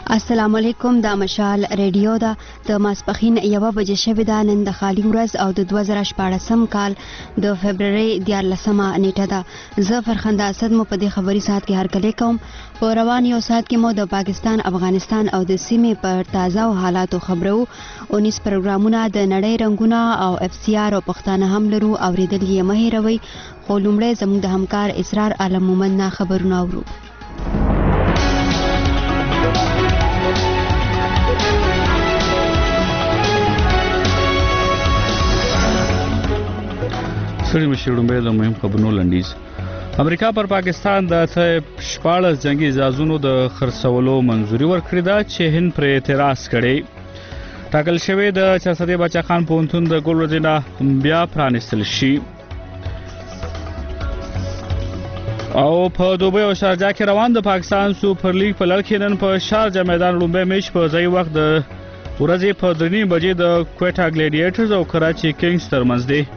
السلام علیکم. دا مشال ریډیو ده. د ماسپخین 1 بجې شوې ده. نن د خالي ورځ او د 2014 کال د فبرवरी 14 نیټه ده. زه فرخنده اسد مو په دې خبري ساعت کې هرکلی کوم. په روان یو ساعت کې مو د پاکستان، افغانستان او د سیمې پر تازه او حالاتو خبرو. 19 پروګرامونه د نړۍ رنگونه او اف سی آر او پښتانه هم لرو. اوریدل یې مه هېروئ. خو لومړی زموږ د همکار اسرار عالم مومند نه خبرونه اورو. سړي مشرډومبه د مهم خبرونو لنډیز. امریکا پر پاکستان د 14 جنگي جهازونو د خرڅولو منځوري ورکړې ده چې هند پر اعتراض کړي. ټاکل شوی د چارسدې بچا خان پونتون د ګل ورځې بیا پرانستل شي. او په دوبۍ او شارجه کې روان د پاکستان سوپر لیګ په لړ کې نن په شارجه میدان لومبه میچ په ځای وخت د ورځې په 3 بجې د کوټا ګلیډیټرز او کراچي کینګز ترمنځ دی.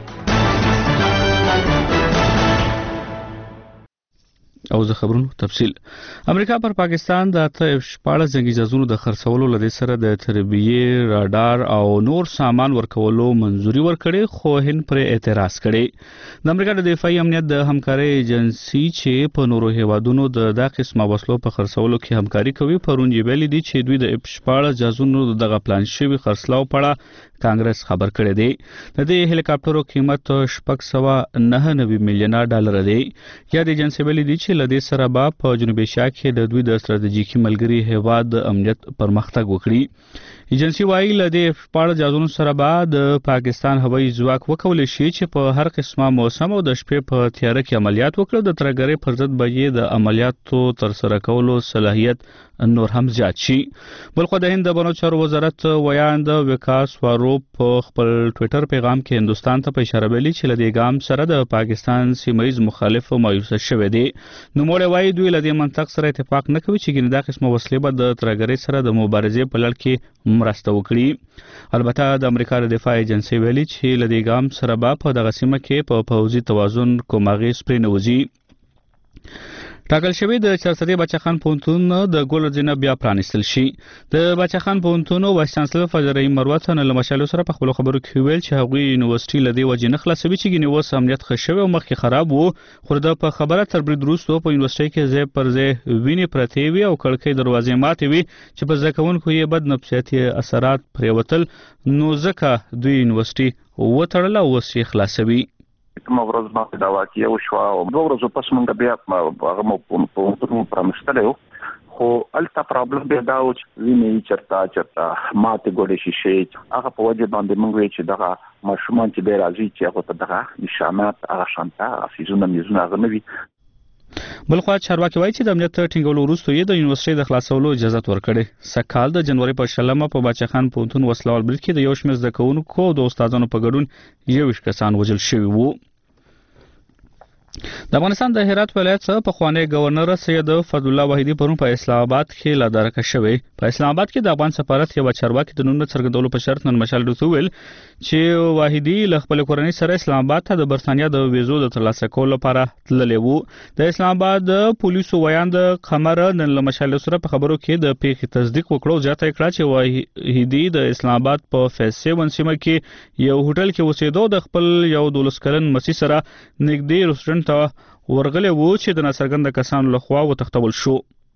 او زه خبرونو تفصیل. امریکا پر پاکستان د 14 جنگي جهازونو د خرڅولو لدې سره د تربیه، راډار او نور سامان ورکولو منځوري ورکړي، خو هند پر اعتراض کړي. د امریکا د دفاعي امنیت د همکاري ایجنسی چې په نورو هیوادونو د قسمه وسلو په خرڅولو کې همکاري کوي، پرون یې ویلي دي چې دوی د 14 جهازونو دغه پلان شوی خرڅلاو په کانګرس خبر کړی دی. د دې هلیکاپټرو قیمت $699 میلیونه دی. یا د ایجنسی ویلي دي چې لدې سره به په جنوبي ایشیا کې د دوی د ستراتیژیکي ملګری هیواد د امنیت پرمختګ وکړي. ایجنسی وايي لدې 14 جهازونو سره به د پاکستان هوایي ځواک وکولای شي چې په هر قسمه موسم او د شپې په تیاره کې عملیات وکړي. د ترګرۍ پر ضد به یې د عملیاتو تر سره کولو صلاحیت نور هم زیات شي. بلخو د هند د بنو چارو وزارت ویاند وکاس واروپ په خپل ټوئیټر پیغام کې هندستان ته په اشاره ویلي چې لدې ګام سره د پاکستان سیمایي مخالف مایوسه شوی دی. نو موږ وايي دوی لدې منطق سره اتفاق نه کوي چې ګینه دا قسمه وسلې به د ترګرۍ سره د مبارزې په لړ کې مرسته وکړي. البته د امریکا د دفاع ایجنسی ویلي چې لدې ګام سره به په دغه سیمه کې په پوځي توازن کوم اغېز پرې نه وځي. ټاکل شوی د چارسدې بچا خان پونتون د ګل ورځې بیا پرانستل شي. د بچا خان پونتون وایس چانسلر فضل رحیم مروت نن له مشالو سره په خپل خبرو کې ویل چې هغوی یونیورسيټي لدی وجه نه خلاصوي چې ګنیوس امنیت خښوي او مخکې خراب وو، خو د په خبره تر برید وروسته په یونیورسيټي کې ځای پر ځای ویني پرتی وي او کړکۍ دروازې ماتې وي چې په ځکهونکو یې بد نفسیاتي اثرات پریوتل، نو ځکه دوی یونیورسيټي وتړل او اوس یې خلاصوي. کوم ورځ باندې دا واقعي وشو او 2 ورځې پس موږ بیا هغه مو په پرمختلو، خو الته پرابلم به دا و چې ویني چرتا ماته ګوډې شي هغه په وجه باندې موږ وی چې دغه ماشومان چې به راځي چې هغه ته دغه نشانات هغه شانته افیزونه میزونه هغه نوي. بلخو چارواکي وایي چې د امنیت ټینګولو وروسته یې د یونیورسيټي د خلاصولو اجازه ورکړې. سکهال د جنوري په 20 په بچا خان پونتون وسلوال برید کې د یو شمېر زده کوونکو او د استادانو په ګډون 21 کسان وژل شوي وو. د افغانستان د هرات ولایت څخه پخوانی گورنر سید فضل الله وحیدی پرون په اسلام آباد کې لادرکه شوی. په اسلام آباد کې د افغان سفارت یو چارواکي د نوم څرګندولو په شرط نن مشال ډوته ویل چې وحیدی له خپل کورنۍ سره اسلام آباد ته د برتانیا د ویزو د ترلاسه کولو لپاره تللی وو. د اسلام آباد پولیسو ویاند قمر نن له مشال سره په خبرو کې د پیښې تصدیق وکړو. ځاته کړه چې وحیدی د اسلام آباد په فیصل سیمه کې یو هوټل کې اوسېدو، د خپل یو 12 کلن مسیح سره نږدې رستورانت ته ورغلی وو چې د ناڅرګند کسانو لخوا وتښتول شو.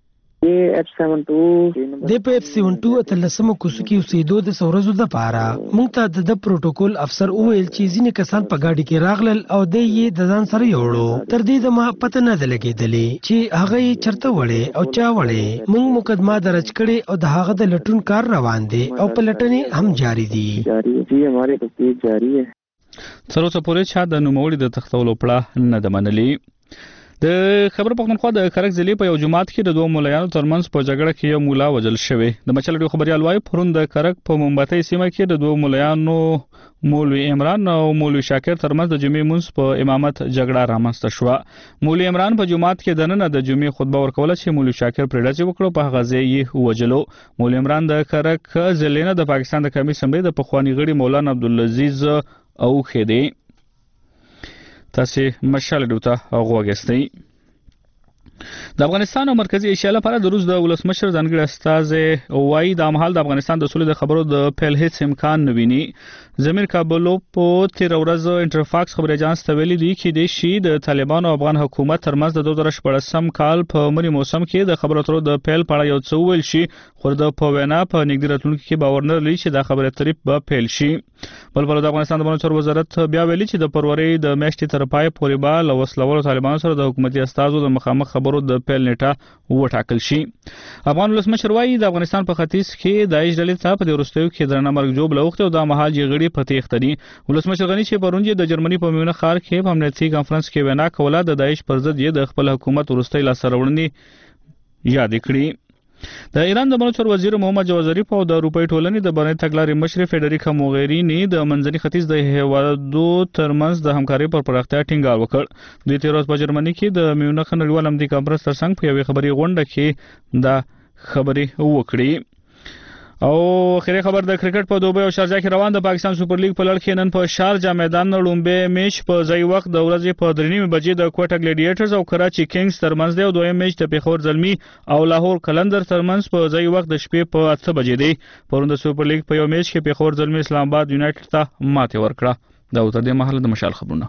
د په F72 اتلسمه کوڅه کې اوسېدو د سورزو د پاره مونږ ته د پروتوکول افسر وویل چې ځینې کسان په گاډي کې راغلل او د یې د ځان سره یوړو. تر دې د ما پته نه لګېدلې چې هغه یې چرته وړي او چا وړي. مونږ مقدمه درج کړي او د هغه د لټون کار روان دي او پلټنې هم جاری دي. تر اوسه پورې چا د نوموړي د تښتولو پړه نه ده منلې. د خبر پښتونخوا د کرک ضلع په یو جماعت کې د 2 مولایانو ترمنځ په جګړه کې یو مولا وژل شوی. د مچل ډیو خبريال وايي پرون د کرک په مومباتي سیمه کې د 2 مولایانو مولوی عمران او مولوی شاکر ترمنځ د جمعې منځ په امامت جګړه رامنځته شوه. مولوی عمران په جماعت کې دننه د جمعې خطبه ورکوله چې مولوی شاکر پرې ډزې وکړو، په هغه ځای یې وژلو. مولوی عمران د کرک ضلع نه د پاکستان د قومي اسمبلی د پخوانی غړي مولانا عبدالعزیز او خېدی تاسو مشال ډوته غوښتئ. د افغانستان او مرکزی ایشیا لپاره د روس د ولسمشر ځانګړي استازی وایي د مهال د افغانستان د سولې د خبرو د پیل هیڅ امکان نه ویني. زمیر کابلوف په تیر ورځ انټرفاکس خبري اژانس ته ویلي دي چې د شي د طالبانو او افغان حکومت ترمنځ د 2014 کال په منی موسم کې د خبرو اترو د پیل په اړه یو څه ویل شي، خو د پوینا په نږدې راتلونکي کې باور نه لري چې دا خبره اترې به پیل شي. بل د افغانستان د بهرنیو وزارت بیا ویلي چې د فروری د میاشتې تر پای پورې به له وسلوالو طالبانو سره د حکومتي استازو د مخامخ خبرو د پیل نیټه وټاکل شي. افغان ولسمشر وایي د افغانستان په ختیځ کې د داعش ډلې ته په دې وروستیو کې درنه مرګ جوړ لوخته او د مهال جګړې په تېښته دي. ولسمشر غني چې پرون د جرمني په میونه ښار کې په امنیتي کانفرنس کې وینا کوله د داعش پر ضد یې د خپل حکومت وروستۍ لاسته راوړنې یاد کړې. د ایران د بهرنیو وزیر محمد جواد ظریف او د اروپאי ټولنې د بهرنی تګلارې مشر فدریکا موغرینی د منځني ختیځ د هیوادو ترمنځ د همکارۍ پر پراختیا ټینګار وکړ. دوی تیر ورځ په جرمني کې د میونخ نړیوال امنیتي کانفرنس ترڅنګ په یوې خبري غونډه کې دا خبري وکړي. او خیره خبر د کرکټ په دوبه او شارجه کې روان د پاکستان سپر لیګ په لړ کې نن په شارجه میدان لومبه میچ په ځای وخت د ورځې په 3:30 بجې د کوټا ګلیډیټرز او کراچي کینګز ترمنځ دی او دویم میچ د پیښور زلمی او لاهور کلندر ترمنځ په ځای وخت د شپې په 8 بجې دی. پرون د سپر لیګ په یو میچ کې پیښور زلمی اسلام آباد یونایټډ ته ماته ورکړه. دا تر دې مهاله د مشال خبرونه.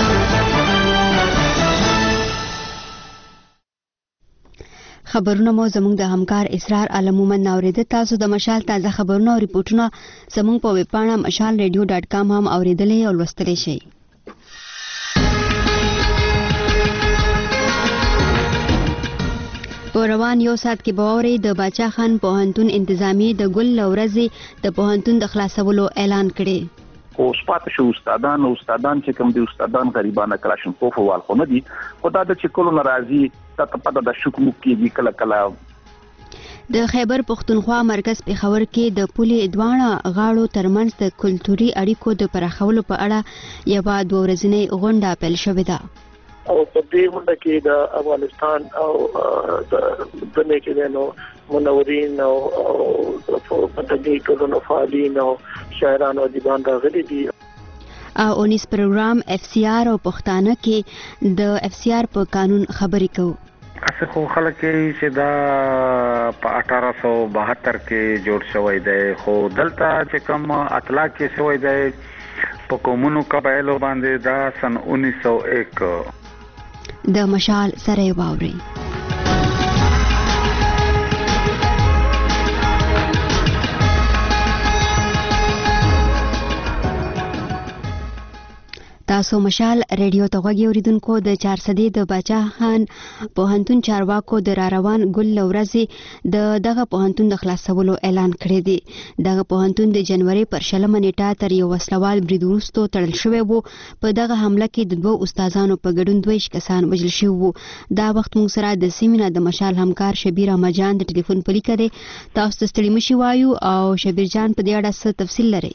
خبرونه مو زموږ د همکار اسرار علمومن اوریده. تاسو د مشال تازه خبرونه او ریپورتونه زموږ په ویب پاڼه mashalradio.com هم اوریدلې او لوستلی شئ. په روان یو ساعت کې باوري د باچا خان پوهنتون انتظامی د ګل لورځي د پوهنتون د خلاصولو اعلان کړي. او سپات شو استادان چې کوم دي استادان غریبانه کلاشنکوف وال خو نه دي، خدای د چکلو ناراضي ته په د شکمو کې کله کله. د خیبر پختونخوا مرکز پیښور کې د پولې دوانه غاړو ترمنځ د کلتوري اړیکو د پراخولو په اړه یو دوه ورځنۍ غونډه پیل شوې ده. او په دې غونډه کې د افغانستان او د نیکینو منورین او مدني ټولنو فعالین او شاعران او ادیبان راغلي دي. او انیس پروګرام اف سی آر او پښتانه کې د اف سی آر په قانون خبرې کوو. اسه خو خلک چې دا په 1872 کې جوړ شوی دی، خو دلته چې کوم اطلاع کې شوی دی په کومونو قبایلو باندې دا سن 1901 د مشال سره واوري. تاسو مشال ریډیو ته غوږی اوریدونکو د 400 د باچا خان پوهنتون چارواکو د راروان ګل لورځي دغه پوهنتون د خلاصولو اعلان کړی دی. دغه پوهنتون د جنوري پر 20 نیټه تر یو وسلوال برید وروسته تړل شوی وو. په دغه حمله کې د 2 استادانو په ګډون 22 کسان وژل شوي وو. دا وخت موږ سره د سیمینه د مشال همکار شبیر احمدجان د ټلیفون په لیکه دی. تاسو ته ستړي مشي وایو او شبیر جان په دې اړه څه تفصیل لري؟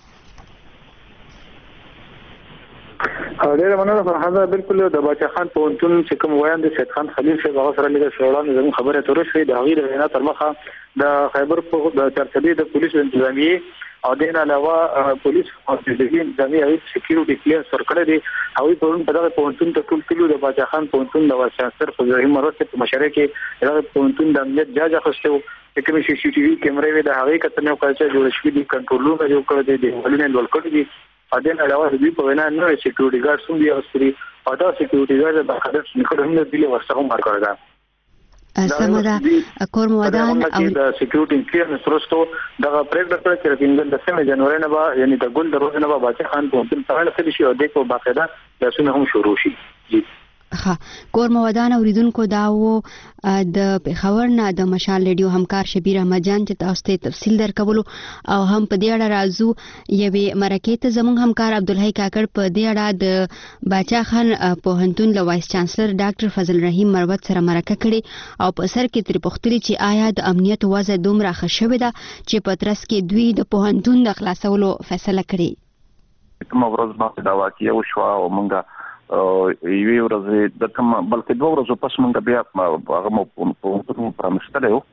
ډېر مننه فرحانه. بالکل د باچا خان پوهنتون چې کوم ویان د سید خان خلیل صاحب هغه سره لږه شوړان زموږ خبره ترې شوې د هغې د وینا تر مخه د خیبر د 400 د پولیس انتظامیه او دین علاوه پولیس او د انتظامیه هغه سکیورټي کلیئرنس ورکړی دی. هغوی پرون په دغه پوهنتون ته ټول کلو د باچا خان پوهنتون د وایس چانسلر فضل مراد په مشرۍ کې دغه پوهنتون د امنیت جاج اخیسته و. چې کومې سی سی ټي وي کیمرې وې د هغې کتنې وکړه چې جوړ شوي دي، کنټرولونه جوړ کړي دي، دیوالونه لوړ کړي دي. دین علاوه د دې په وینا نه سکیورټي ګارډ هم دي او سری او دا سکیورټي ګارډ د خدای څخه هم د دې ورسره هم کار کوي. سمدا کور مودان او د سکیورټي کلیئرنس پروسټو دغه پریکټ کړ چې د 3 جنوري نه به یعنی د ګل د روز نه به باچا خان په تل تړل کړي شي او د کو باقاعده تاسو هم شروع شي. کور مودان اوریدونکو دا وو د پیښور نه د مشال ریډیو همکار شبیر احمدجان چې تاسو ته تفصیل درکولو او هم په دې اړه راځو یوې مرکې ته زموږ همکار عبدالحی کاکړ په دې اړه د باچا خان پوهنتون له وایس چانسلر ډاکټر فضل رحیم مروت سره مرکه کړې او په سر کې ترې پوښتلي چې آیا د امنیت وضع دومره ښه شوې ده چې په ترڅ کې دوی د پوهنتون د خلاصولو فیصله کړې. کومه ورځ باندې دا واقعه وشوه او موږ یوې ورځې د کوم بلکې 2 ورځې پس موږ بیا هغه په پرانستلو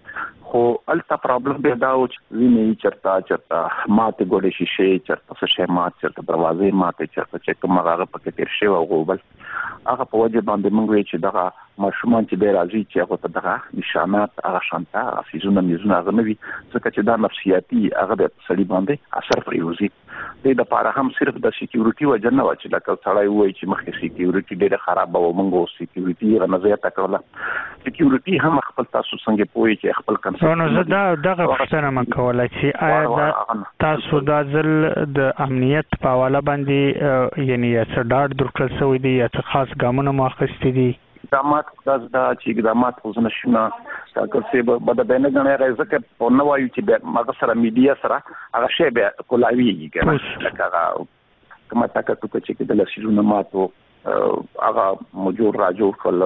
خو الته پرابلم به دا و چې ویني چرتا ماته ګوډې شیشه چرتا څه شي مات چرتا دروازې ماته چرتا چې کوم هغه پکې تیر شي او غوبل هغه په وجه باندې موږ وی چې دغه ماشومان چې ډیر راځي چې هغه ته دغه نشانات هغه شانته افیزونه میزونه هغه نوي ځکه چې دا نفسیاتي هغه د سړي باندې اثر پریوزي د لپاره هم صرف د سکیورټي وجه نه و چې لکه سړی وایي چې مخکې سکیورټي ډیره خراب او موږ سکیورټي غنځه تا کوله سکیورټي هم خپل تاسو څنګه پوي چې خپل کنسرن نو زه دغه پوښتنه مکوله چې آیا تاسو د ځل د امنیت په حواله باندې یعنی څه ډاډ درکړل شوی دی یا څه خاص ګامونه مو اخیستي دي اقدامات چې اقدامات خو نه شنه تاکه چې بده بینه غنه راځي په نو وایو چې ماګه سره میډیا سره هغه شی به کولاویږي کنه لکه کومه تاکه چې د لسیزونو ماتو هغه موجود راجو کول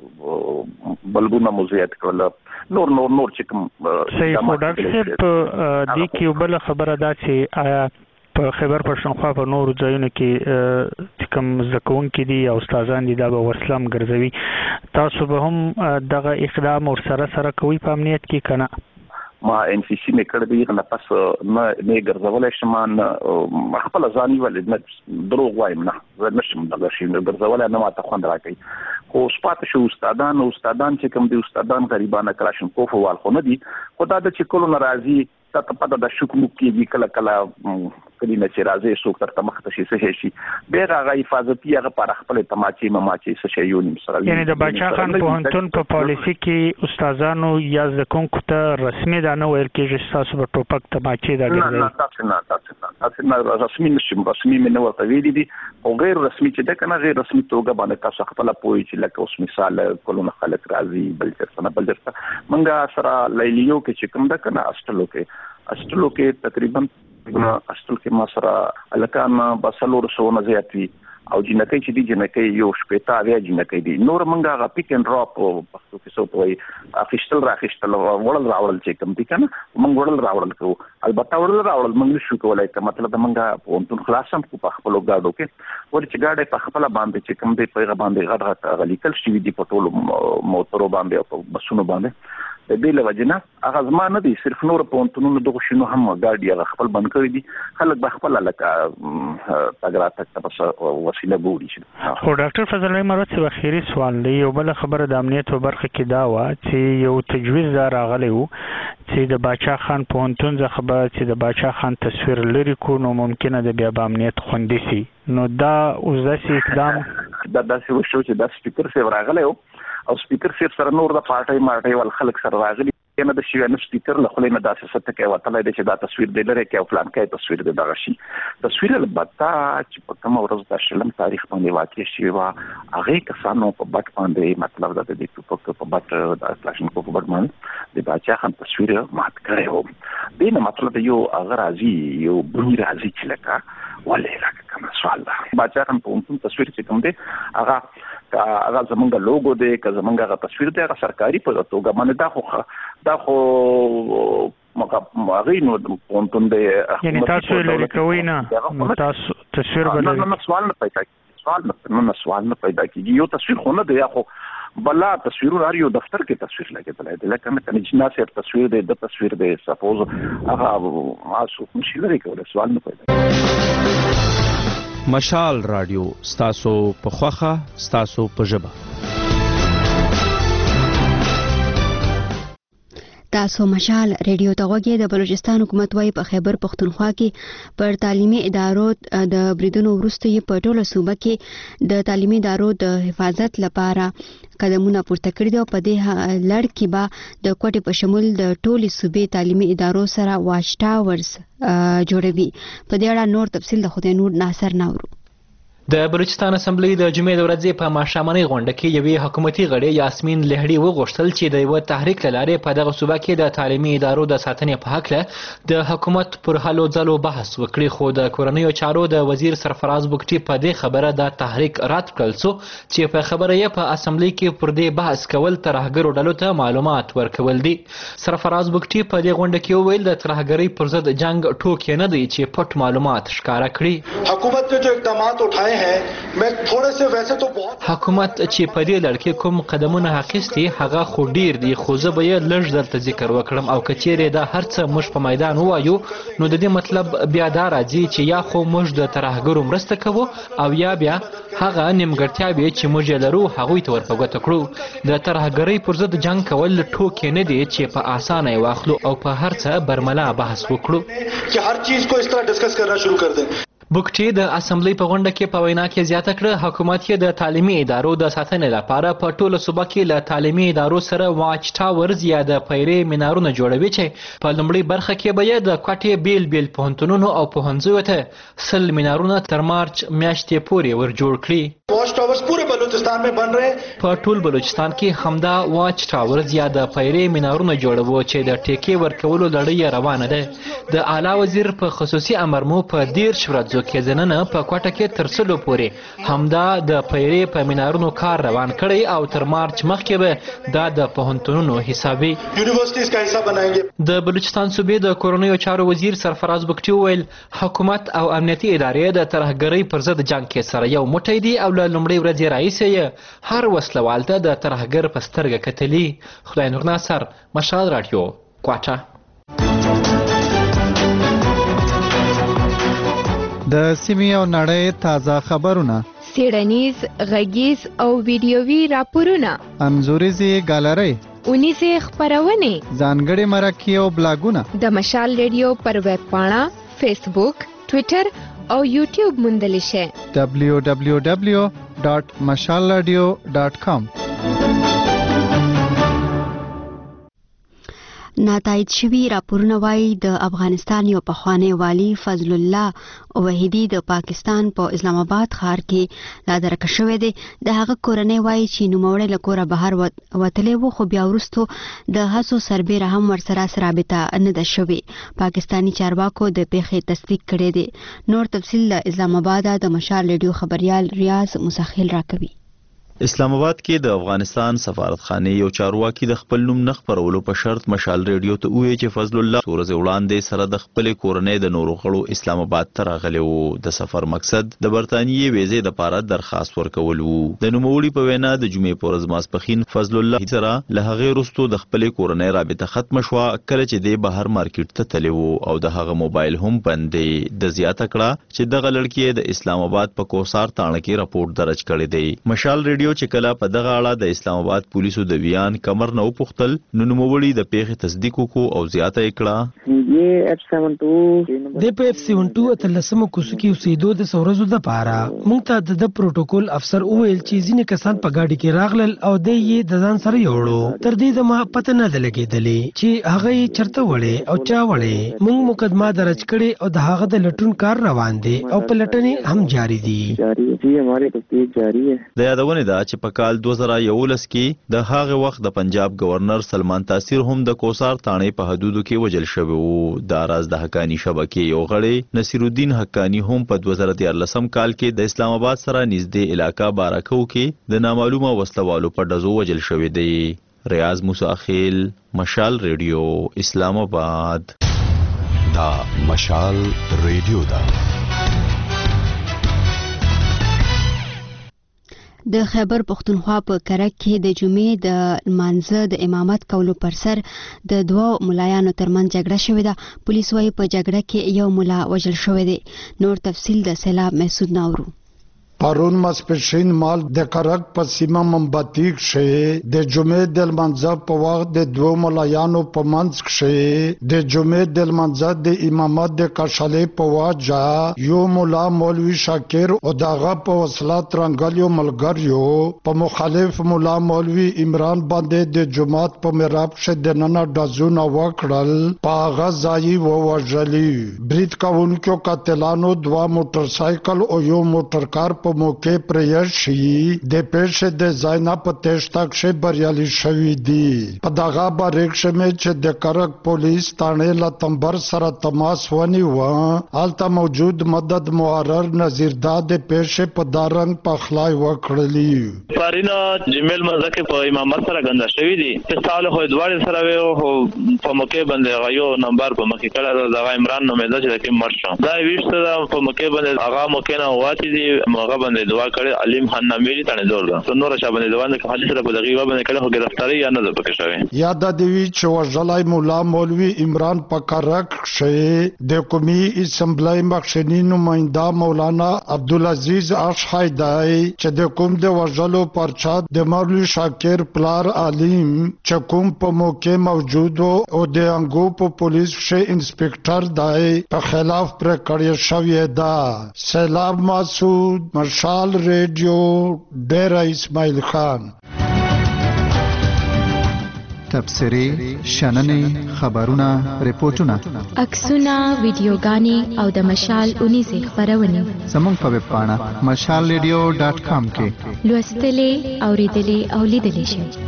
بلګونه موزیات کول نور چې کوم صحیح خو ډاکټر صاحب د کیو بل خبره ده چې آیا په خیبر پښتونخوا په نورو ځایونو کې کوم زکونکي دي او استادان دي دا به وسلم ګرځوي تاسو به هم دغه اقدام ور سره کوي په امنیت کې کنه ما ان سی سی مې کړ دی نه پس نه ګرځولای شم خپل ځاني ولې دروغ وایم نه زه نشم دغه شی ګرځولای نه ماته خوند راکړي خو سپات شو استادان چې کوم دي استادان غریبانه کراشن کوفوال خو نه دي خدای د چې کولو ناراضي ته په د شکمو کې کله کلی نه چې راځي څوک تر مخ ته شي شي به هغه حفاظتي هغه پر خپل تماچې څه شي یو نیم سره یعنی د باچا خان پوهنتون په پالیسي کې استادانو یا زکونکو ته رسمي دا نه ویل کېږي تاسو په ټوپک تماچې دا ګرځي نه رسمي نشم رسمي مې نه ورته ویلي دي او غیر رسمي چې دا کنه غیر رسمي توګه باندې تاسو خپل پوي چې لکه اوس مثال کولونه خلک راځي بل چرته منګه سره لیلیو کې چې کوم دا کنه استلو کې تقریبا اصل کې ما سره الکان بسلور سو نه زیاتی او جنکې چې دي جنکې یو شپېتا بیا جنکې دي نور منګه غا پیک اند ډراپ په څه څه وایي اخیستل وړل راوړل چې کوم دي کنه موږ وړل راوړل کوو البته وړل راوړل موږ شو کولای ته مطلب منګه په خلاصم په خپل گاډو کې ور چې گاډي په خپل باندې چې کوم دي په باندې غړغه غلیکل شي دي په ټولو موټرو باندې او بسونو باندې د دې لوجنه هغه ځما نه دي صرف نور په انتونو دغه شنو هم گاډي هغه خپل بند کړی دي خلک به خپل لکه تګرات ته بس وسیله ګوري شي خو ډاکټر فضل الله مراد څه اخیری سوال دی یو بل خبره د امنیت په برخه کې دا و چې یو تجویز دار راغلی وو چې د باچا خان پوهنتون څخه به چې د باچا خان تصویر لري کو نو ممکنه د بیا د امنیت خوندې سي نو دا اوس داسې اقدام دا داسې وشو چې دا سپیکر سی راغلی وو او سپیکر سره نور د پارټي ول خلک سره راغلي کنه د شي نه سپیکر له خلینو داسې ست کې وته لای چې دا تصویر دی لري کې پلان کې تصویر دی دغه شي تصویر البته چې په کوم ورځ د شلم تاریخ باندې واقع شي وا هغه کسانو په بټ باندې مطلب د دې په بټ د فلاشن په بټ باندې د باچا خان تصویر مات کړو دینه مطلب یو هغه راځي یو بنی راځي چې لکه ولې راکه کوم سوال ده باچا خان په تصویر چې کوم دی هغه زمونږ لوګو دی که زمونږ هغه تصویر دی هغه سرکاري په توګه باندې دا خو هغه نو پونتون دی یعنی تاسو لري کوي نه تاسو تصویر بلل نه سوال نه پیدا کیږي یو تصویر خو نه دی خو بلا تصویر هر یو دفتر کې تصویر لګیدل دی لکه نه جناسه تصویر دی د تصویر دی سپوز هغه تاسو مشکل لري کوي سوال نه پیدا مشال رادیو ستاسو په خوخه ستاسو په ژبه تاسو مشال ریډیو ته غوږی د بلوچستان حکومت وايي په خیبر پښتونخوا کې پر تعلیمي ادارو د بریدونو وروسته په ټوله صوبه کې د تعلیمي ادارو د حفاظت لپاره قدمونه پورته کړي دي او په دې لړ کې به د کوټې په شمول د ټولي صوبې تعلیمي ادارو سره واچ ټاورز جوړوي په دې اړه نور تفصیل د خدای نور ناصر نورو د بلوچستان اسمبلی د جمعې د ورځې په ماښامنۍ غونډه کې یوې حکومتي غړې یاسمین لهړي وغوښتل چې د یو تحریک لاره په دغه صوبه کې د تعلیمي ادارو د ساتنې په حق د حکومت پر هلو ځلو بحث وکړي خو د کورنیو چارو د وزیر سرفراز بوکټي په دې خبره د تحریک رد کړل څو چې په خبره یې په اسمبلی کې پر دې بحث کول ترهګرو ډلو ته معلومات ورکول دي سرفراز بوکټي په دې غونډه کې وویل د ترهګرۍ پر ضد جنگ ټوکې نه دی چې پټ معلومات ښکارا کړي حکومت نے جو اقدامات اٹھائے आए हैं मैं थोड़े से वैसे तो बहुत حکومت چې په دې لړ کې کوم قدمونه اخیستي هغه خو ډیر دي خو زه به یې لږ دلته ذکر وکړم او که چیرې دا هر څه موږ په میدان ووایو نو د دې مطلب بیا دا راځي چې یا خو موږ د ترهګرو مرسته کوو او یا بیا هغه نیمګړتیاوې چې موږ یې لرو هغوی ته ور په ګوته کړو. د ترهګرۍ پر ضد جنګ کول ټوکې نه دي چې په اسانه یې واخلو او په هر څه برملا بحث وکړو कि हर चीज को इस तरह डिस्कस करना शुरू कर दें. بوکټي د اسمبلی په غونډه کې په وینا کې زیاته کړه حکومت یې د تعلیمي ادارو د ساتنې لپاره په ټوله صوبه کې له تعلیمي ادارو سره واچ ټاورز یا د پیرې مینارونه جوړوي چې په لومړۍ برخه کې به یې د کوټې بیل بیل پوهنتونونو او پوهنځیو ته 100 مینارونه تر مارچ میاشتې پورې ور جوړ کړي. واچ ټاورز پورے بلوچستان में बन रहे हैं. په ټول بلوچستان کې همدا واچ ټاورز یا د پیرې مینارونه جوړوي چې د ټیکې ورکولو لړۍ روانه ده. د اعلی وزیر په خصوصي امر مو په 10 ورځو کې ځننه په کوټه کې تر څلو پورې همدا د پیرې په مینارونو کار روان کړی او تر مارچ مخکې به دا د پوهنتونونو حسابي यूनिवर्सिटीज का हिस्सा बनाएंगे. د بلوچستان صوبې د کورنیو چارو وزیر سرفراز بوکټي وویل حکومت او امنیتي ادارې د ترهګرۍ پر ضد جنګ کې سره یو موټی دي او له لومړۍ ورځې راهیسې یې هر وسلوال ته د ترهګر په سترګه کتلي. خدای نور ناصر، مشال رادیو، کوټه. د سیمې او نړۍ تازه خبرونه، څېړنیز، غږیز او ویډیوي راپورونه، انځوریزې ګالرۍ، اونیزې خپرونې، ځانګړي مرکې او بلاګونه د مشال ریډیو پر ویب پاڼه، فیسبوک، ټویټر او یوټیوب موندلی شئ. www.mashalradio.com. ناتایید شوي راپورونه وایي د افغانستان یو پخوانی والی فضل الله وحیدی د پاکستان په اسلام آباد ښار کې لا درک شوی دی. د هغه کورنۍ وایي چې نوموړی له کوره بهر وتلی و خو بیا وروستو د هڅو سربیره هم ورسره رابطه نه ده شوې. پاکستاني چارواکو د پیښې تصدیق کړی دی. نور تفصیل له اسلام آباد د مشال ریډیو خبريال ریاض مسخیل راکوي. اسلام آباد کې د افغانستان سفارتخانه یو چارواکي د خپل نوم نه خپرولو په شرط مشال ریډیو ته وویل چې فضل الله ورځ وړاندې سره د خپل کورنۍ د نورو غړو اسلام آباد ته راغلی وو. د سفر مقصد د برتانیې ویزې د پاره درخواست ورکول وو. د نوموړي په وینا د جمعې په ورځ ماسپښین فضل الله سره له هغې وروسته د خپل کورنۍ رابطه ختم شوه کله چې د بهر مارکیټ ته تللی وو او د هغه موبایل هم بند دی. د زیاته کړه چې دغه لړکی د اسلام آباد په کوثار تاڼه کې راپور درج کړی دی. مشال ریډیو چې کله په دغه اړه د اسلام آباد پولیسو د بیان کمر نه وپوښتل نو نوموړي د پیښې تصدیق وکړو او زیاته یې کړه د په F72 اتلسمو کوڅو کې اوسېدو د ورځو د پاره موږ ته د پروتوکول افسر وویل چې ځینې کسان په گاډي کې راغلل او د یې د ځان سره یوړو. تر دې د ما پته نه لګېدلې چې هغه یې چرته وړي او چا وړي. موږ مقدمه درج کړې او د هغه د لټون کار روان دی او په لټنې هم جاری دي. د یادونه ده چې په کال 2011 کې د هغه وخت د پنجاب گورنر سلمان تاثیر هم د کوثار تاڼې په حدودو کې وجل شوی وو. د راز د حقانی شبکې یو غړی نصیر الدین حقانی هم په 2013 کال کې د اسلام آباد سره نږدې علاقہ بارکو کې د نامعلومه وسلوالو په ډزو وجل شوی دی. ریاض مساخیل، مشال ریډیو، اسلام آباد. دا مشال ریډیو دا. د خیبر پختونخوا په کرک کې د جمعې د لمانځه د امامت کولو پر سر د دوه ملایانو ترمنځ جګړه شوې ده. پولیس وايي په جګړه کې یو ملا وژل شوی دی. نور تفصیل د سیلاب محسود ناورو. پرون ماسپښین مال د کرک په سیمه منبتیک شه د جمعې د لمانځه په وخت د دوه ملایانو په منځ کې د جمعې د لمانځه د امامت د کشلې په واجه یو مولا مولوی شاکر او دغه په وصلات رنګلیو ملګریو په مخالف مولا مولوی عمران باندې د جمعات په محراب کې د نن ډزونه وکړل. په هغه ځای ووژلي. برید کوونکو قاتلانو دوه موټر سایکل او یو موټر کار په موقع پر شي د پیښې د ځاینا په تېښته کې بریالي شوي دي. په دغه باریک شمه چې د کرک پولیس تانه له تنبر سره تماس ونیو الته موجود مدد محرر نذیرداد د پیښې په دارنګ په خلای وکړلی. پارینا جمیل مزکه په امامت سره غندا شوی دي. په سال خو دوړ سره وو په موقع باندې غيو نمبر په مخې کړه د عمران نومېده چې کې مرشو دا ویشته په موقع باندې هغه موقع نه واتی دي هغه باندې دوا کړې علیم خان نامې ته نه زور ده نور شابه باندې دوا نه خالي سره په دغه باندې کله هو گرفتاری یا نه پکې شوی یاد دی چې وژلای مولا مولوی عمران پکرک شه د قومي اسمبلی مخشنی نماینده مولانا عبدالعزیز اشحیدای چې د کوم د وژلو پرچا د مولوی شاکر پلار علیم چې کوم په موقع موجود او د انګو په پولیس شه انسپکټر دای په خلاف پر کړی شوی دا سلام مسعود مشال ریډیو ډیر اسماعیل خان تبصری شننې خبرونه ریپورتونه عکسونه ویډیوګانې او د مشال 19 خبرونه زموږ په ویب پاڼه mashalradio.com کې لوستلې اوریدلې او لیدلې شئ.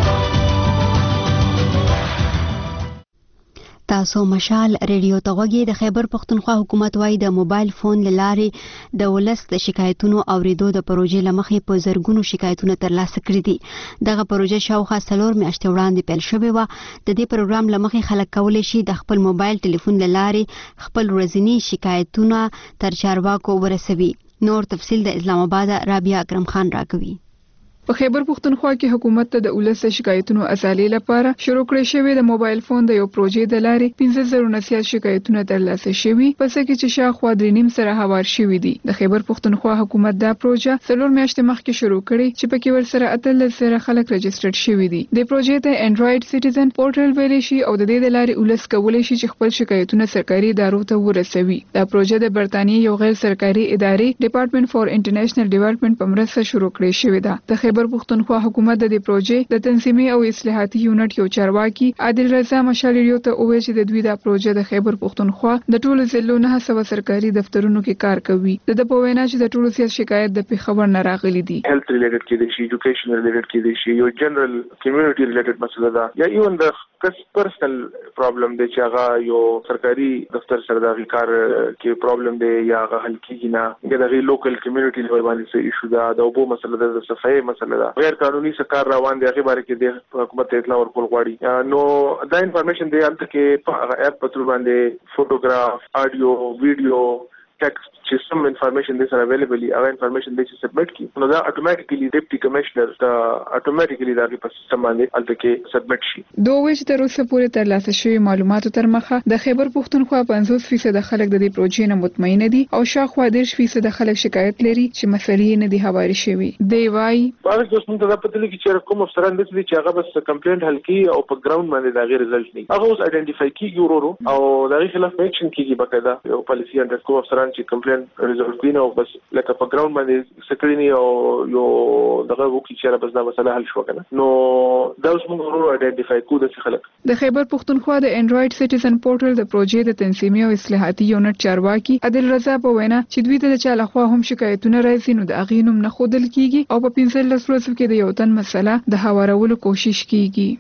تاسو مشال ریډیو ته غوږی د خیبر پښتونخوا حکومت وايي د موبایل فون لارې د ولس د شکایتونو اوریدو د پروژې لمخې په زرګونو شکایتونه ترلاسه کړي دي. دغه پروژه شاوخوا 4 میاشتې وړاندې پیل شوې و. د دې پروګرام لمخې خلک کولی شي د خپل موبایل ټلیفون لارې خپل ورځنی شکایتونه تر چارواکو ورسوي. نور تفصیل د اسلام آباد رابعه اکرم خان راکوي. په خیبر پښتونخوا کې حکومت ته د ولس شکایتونو ازالې لپاره شروع کړی شوی د موبایل فون د یو پروژې د لارې 15000 نه زیات شکایتونه ترلاسه شوي پس کې چې شاوخوا 3.5 سره هوار شوي دي. د خیبر پښتونخوا حکومت دا پروژه 4 میاشتې مخکې شروع کړي چې پکې ورسره 13 خلک رجسټرډ شوي دي. د پروژې ته انډراید سټیزن پورټل ویل شي او د دې د لارې ولس کولای شي چې خپل شکایتونه سرکاري ادارو ته ورسوي. دا پروژه د برتانیې یو غیر سرکاري ادارې ډپارټمنټ فار انټرنیشنل ډیولپمنٹ په مرسته شروع کړی شوی ده. د خیبر پښتونخوا حکومت د دې پروژې د تنظیمي او اصلاحاتي یونټ یو چارواکي عادل رضا مشالریو ته وویل چې د دوی د پروژې د خیبر پښتونخوا د ټولو ضلعو 900 سرکاري دفترونو کې کار کوي. د په وینا چې د ټولو سیاسي شکایت د پیښور نه راغلي دي. هیلث ریلیټډ کې دي شي ایجوکیشن ریلیټډ کې دي شي یو جنرال کمیونټي ریلیټډ مسله ده یا ایون د پرسنل پرابلم دی چې هغه یو سرکاري دفتر سره د کار کې پرابلم دی یا هغه حل کیږي نه یا د لوکل کمیونټي لیول باندې څه ایشو ده د اوبو مسله ده د صفای مسله ده غیر قانوني سکار روان دی هغه باره کې د حکومت اطلاع ورکول غواړي نو دا انفارمیشن دی البته کې په اپ په تر باندې فوټوګراف اډیو ویډیو ټیکسټ چې سم انفارمیشن د سره اویلیبل هغه انفارمیشن د چې سبمټ کی نو دا اتوماتیکلی ډیپټي کمشنر دا اتوماتیکلی دا په سیستم باندې البته کې سبمټ شي. دوه وجه تر اوسه پورې ترلاسه شوی معلوماتو تر مخه د خیبر پښتونخوا 50% خلک د دې پروژې نه مطمئن دي او شاوخوا 10% خلک شکایت لري چې مسلې نه دي هواري شوی. دی وايي پاره چې موږ ته پته لګي چې کوم افسران د دې چې هغه بس کمپلینټ حل کی او په ګراوند باندې دا غیر رزلټ نه هغه اوس آیډنټیفای کیږي ورورو او دا غي خلاف اکشن کیږي باقاعده یو پالیسی انډر کو افسران چې کمپلینټ ریزولټ کین او بس لکه په ګراوند باندې سکرینی او یو دغه وکي چې بس دا مسله حل شو کنه نو دا اوس موږ ورو آیډنټیفای کوو د خلک. د خیبر پښتونخوا د انډراید سټیزن پورټل د پروژې د تنظیمي او اصلاحاتي یونټ چارواکي عادل رضا په وینا چې دوی ته د چالخوا هم شکایتونه راځي نو د اغینوم نه خودل کیږي او په 15 ورځو کې د یو تن مسله د هوارولو کوشش کیږي.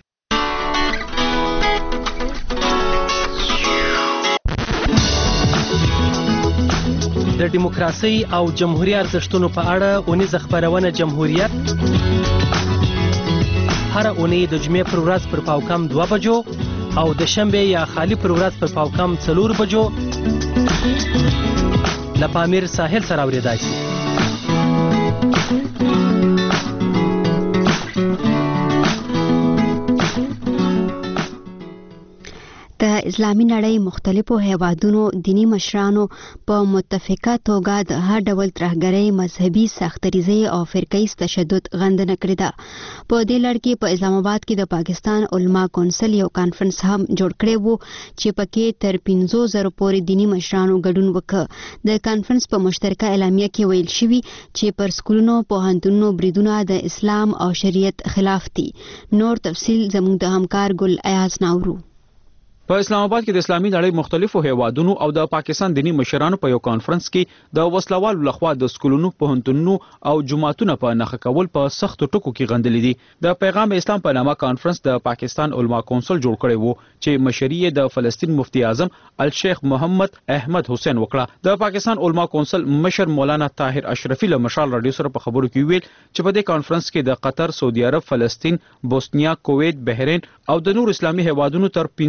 د دیموکراسي او جمهوریت ارزښتونو په اړه اونیزه خبرونه جمهوریت هر اونۍ د جمعې پر ورځ پر پاوکم 2 بجو او د شنبه یا خالی پر ورځ پر پاوکم 4 بجو له پامیر ساحل سره اوریدای شي. د اسلامي نړۍ مختلفو هیوادونو دینی مشرانو په متفقه توګه د هر ډول ترهګرۍ مذهبي سختریزۍ او فرقه‌ایز تشدد غندنه کړې ده. په دې لړ کې په اسلام آباد کې د پاکستان علما کونسل یو کانفرنس هم جوړ کړی وو چې پکې تر 15,000 پورې دینی مشرانو ګډون وکړ. د کانفرنس په مشترکه اعلامیه کې ویل شوی چې پر سکولونو پوهنتونونو بریدونه د اسلام او شریعت خلاف دي. نور تفصیل زموږ د همکار ګل ایاز ناورو. په اسلام آباد کې د اسلامي نړۍ مختلفو هیوادونو او د پاکستان دینی مشرانو په یو کانفرنس کې د وسلوالو لخوا د سکولونو پوهنتونونو او جماعتونو په نخښه کول په سخت ټکو کې غندلې دي. د پیغام اسلام په نامه کانفرنس د پاکستان علما کونسل جوړ کړی وو چې مشري د فلسطین مفتی اعظم الشیخ محمد احمد حسین وکړه. د پاکستان علما کونسل مشر مولانا طاهر اشرفي له مشال رادیو سره په خبرو کې ویل چې په دې کانفرنس کې د قطر، سعودي عرب، فلسطین، بوسنیا، کویت، بحرین او د نور اسلامي هیوادونو تر 15,000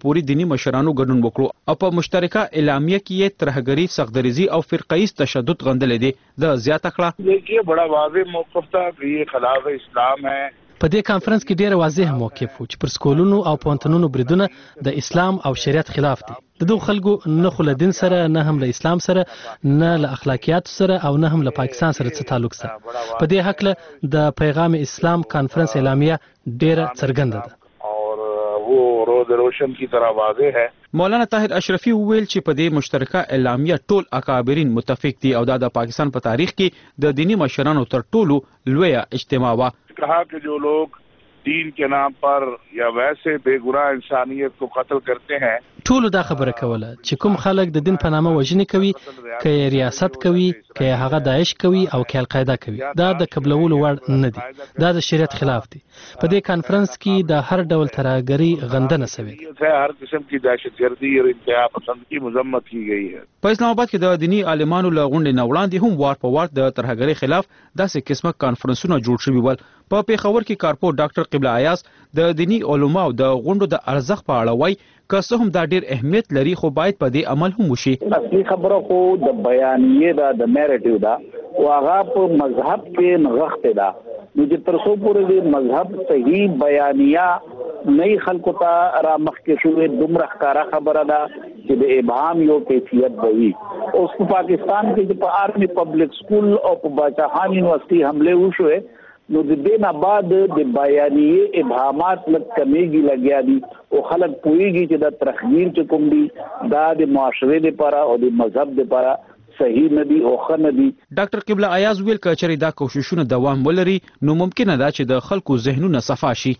پوري دینی مشرانو ګډون وکړو او په مشترکه اعلامیه کې یې ترهګری سختدریزي او فرقه‌ایز تشدد غندلې دي د زیاته کړه یہ بڑا واضح موقف تھا کہ یہ خلاف اسلام ہے. په دې کانفرنس کې ډېر واضح موقف و چې پر سکولونو او پوهنتونونو بریدونه د اسلام او شریعت خلاف دي. د دوه خلکو نه خو له دین سره نه هم له اسلام سره نه له اخلاقیات سره او نه هم له پاکستان سره څه تعلق شته. په دې حق د پیغام اسلام کانفرنس اعلامیه ډېره څرګنده ده. وہ روز روشن کی طرح واضح ہے. مولانا طاهر اشرفی ویل چې په دې مشترکه اعلامیه ټول اکابرین متفق دي او د پاکستان په تاریخ کې د دینی مشرانو تر ټولو لویه اجتماع وا. کہا کہ جو لوگ دین کے نام پر یا ویسے بے گناہ انسانیت کو قتل کرتے ہیں ټولو دا خبره کوله چې کوم خلک د دین په نامه وژنې کوي که ریاست کوي که هغه داعش کوي او که القاعده کوي دا د قبلولو وړ نه دي. دا د شریعت خلاف دي. په دې کانفرنس کې د هر ډول ترهګرۍ غندنه شوې ده. هر قسم کی دهشتګردي او انتها پسندي مذمت کی گئی ہے. په اسلام آباد کې د دینی عالمانو له غونډې نه وړاندې هم وار په وار د ترهګرۍ خلاف داسې قسمه کانفرنسونه جوړ شوي ول. په پیښور کې کارپور ډاکټر قبله ایاز د دینی علماو د غونډو د ارزښت په اړه وایي که څه هم دا ډیر اهمیت لري خو باید په دې عمل هم وشي. اصلي خبره خو د بیانیه د نیریټیو دا او هغه په مذهب کې نغښته ده. نو چې تر څو پورې د مذهب صحیح بیانیه نه خلکو ته را مخ کې شوې دومره ښکارا خبره ده چې د ابهام یو کیفیت وي. اوس په پاکستان کې په آرمي پبلک سکول او په باچاخان یونیورسيټي حمله وشوه نو د دې نه بعد د بیانیه ابهامات لږ کمیږي لګیا دي او خلک پوهیږي چې د ترخیر چې کوم دي دا د معاشره لپاره او د مذهب لپاره صحیح نه دي او ښه نه دي. ډاکټر قبله ایاز ویل کچري دا کوششونه دوام ولري نو ممکنه ده چې د خلکو ذهنونه صفا شي.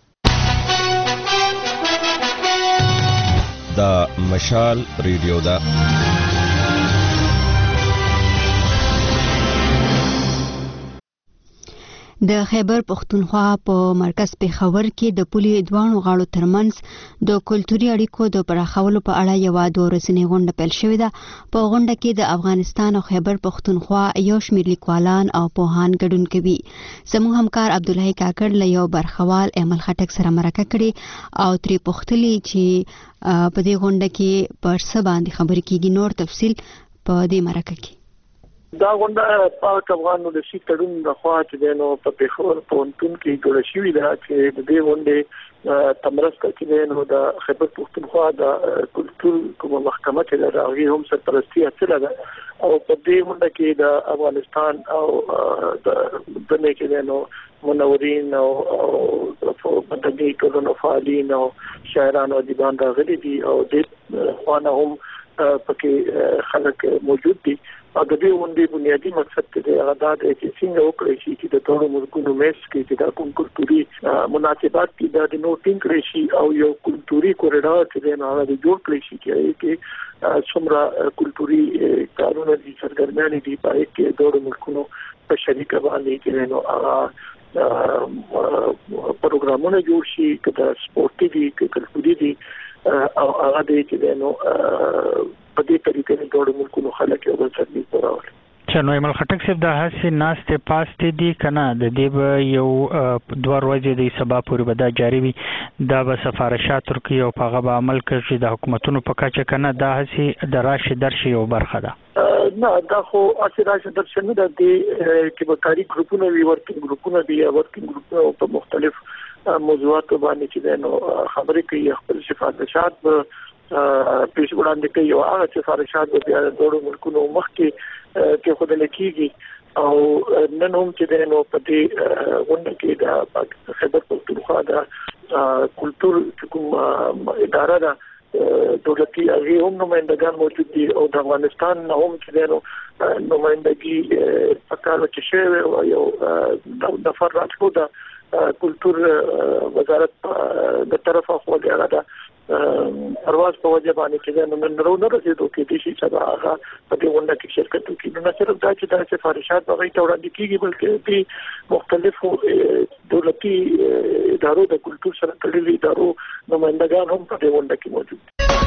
دا مشال ریډیو دا د خیبر پختونخوا په مرکز پیښور کې د پولي دوانو غاړو ترمنځ د کلتوري اړیکو د پراخولو په اړه یو د ورځنی غونډه پیل شوې ده. په غونډه کې د افغانستان او خیبر پختونخوا یو شمېر لیکوالان او پوهان ګډون کوي. زموږ همکار عبدالله کاکړ له یو برخوال ایمل خټک سره مرکه کړې او ترې پوښتلي چې په دې غونډه کې پر څه باندې خبرې کیږي. نور تفصیل په دې مرکه کې. دا غونډه پاک افغان ولسی تړون د خوا چې نو په پیښور پونتون کې جوړ شوې ده چې د دې غونډې تمرسته کې نو د خیبر پختونخوا د کلتور کوم محکمه چې راغی هم سرپرستی حاصله ده او په دې غونډه کې د افغانستان او د نه کې نو منورین او مدني ټولنو فعالین او شاعران او ادیبان راغلي دي او د خوانه هم پکې خلک موجود دي. او د دې غونډې بنیادی مقصد دی هغه دا دی چې څنګه وکړي چې د ټولو ملکونو مېس کې چې د کوم کلتوري مناسبات کې د نو ټینګ کړي شي او یو کلتوري کوریډور چې نه هغه جوړ کړي شي چې څومره کلتوري کارونه دي سرګرمیان دي په کې ټولو ملکونو په شریکه باندې چې نو هغه پروګرامونه جوړ شي کله سپورتي دي کلتوري دي او هغه دې چې نو په دې طریقې د ټولو ملکونو خلک یو بل سره راوړي. نو ایمل خټک صاحب د هڅې ناستې پاستې دي کنه د دې به یو دوه ورځې د سبا پورې به دا جاری وي. دا به سفارشات ترکیه او په هغه به عمل کوي د حکومتونو په کچه کنه دا هڅې د راشي درشي یو برخه ده. نه دا خو اصلي راشي درشي نه ده چې به کاری ګروپونه وي ورکینګ ګروپونه دي ورکینګ ګروپونه په مختلف موضوعات باندې چې نو خبرې کوي خپل سفارشات پیش وړاندې کوي او هغه سفارشات به د ټولو ملکونو مخ کې خود لکېږي او نن هم چې نو په دې غونډه کې د خیبر پختونخوا د کلتور کوم اداره ده دولتي هغه هم نمائندگان موجود دي او د افغانستان هم چې نو نمائندګي پکاره چې شوی او یو دفتر راځو د کلتور وزارت د طرفه خو دی هغه پرواز په وجه باندې چې نن نه رسیدو کې د شي سبا هغه په دې غونډه کې شرکت وکړي. نو صرف دا چې د سفارشات په غوښتنه وړاندې کیږي بلکې د مختلفو دولتي ادارو د کلتور سره تړلي ادارو نمائندگان هم په دې غونډه کې موجود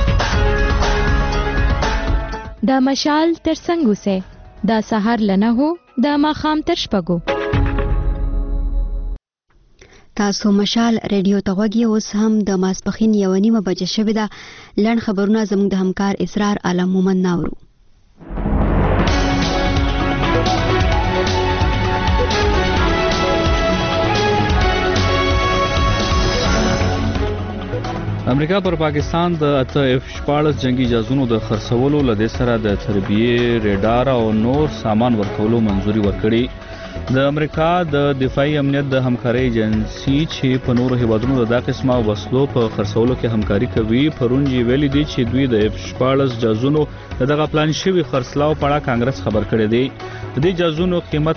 دي. دا مشال تر څنګه سه دا سحر لنه هو دا ماخام تر شپګو. تاسو مشال ریډیو ته غوږی اوس هم د ماسپخین 1:30 بجې شوې ده. لړ خبرونه زموږ د همکار اسرار عالم مومن ناورو. امریکا پر پاکستان د F-14 جنگي جهازونو د خرڅولو لدې سره د تربیه ریډار او نور سامان ورکولو منځوري ورکړي. د امریکا د دفاعي امنیت د همکارۍ ایجنسی چې په نورو هیوادونو د قسمه وسلو په خرڅولو کې همکاري کوي پرونجي ویلي دي چې دوی د F-14 جهازونو دغه پلان شوی خرڅلاو په اړه کانګرس خبر کړی دی. د دې جهازونو قیمت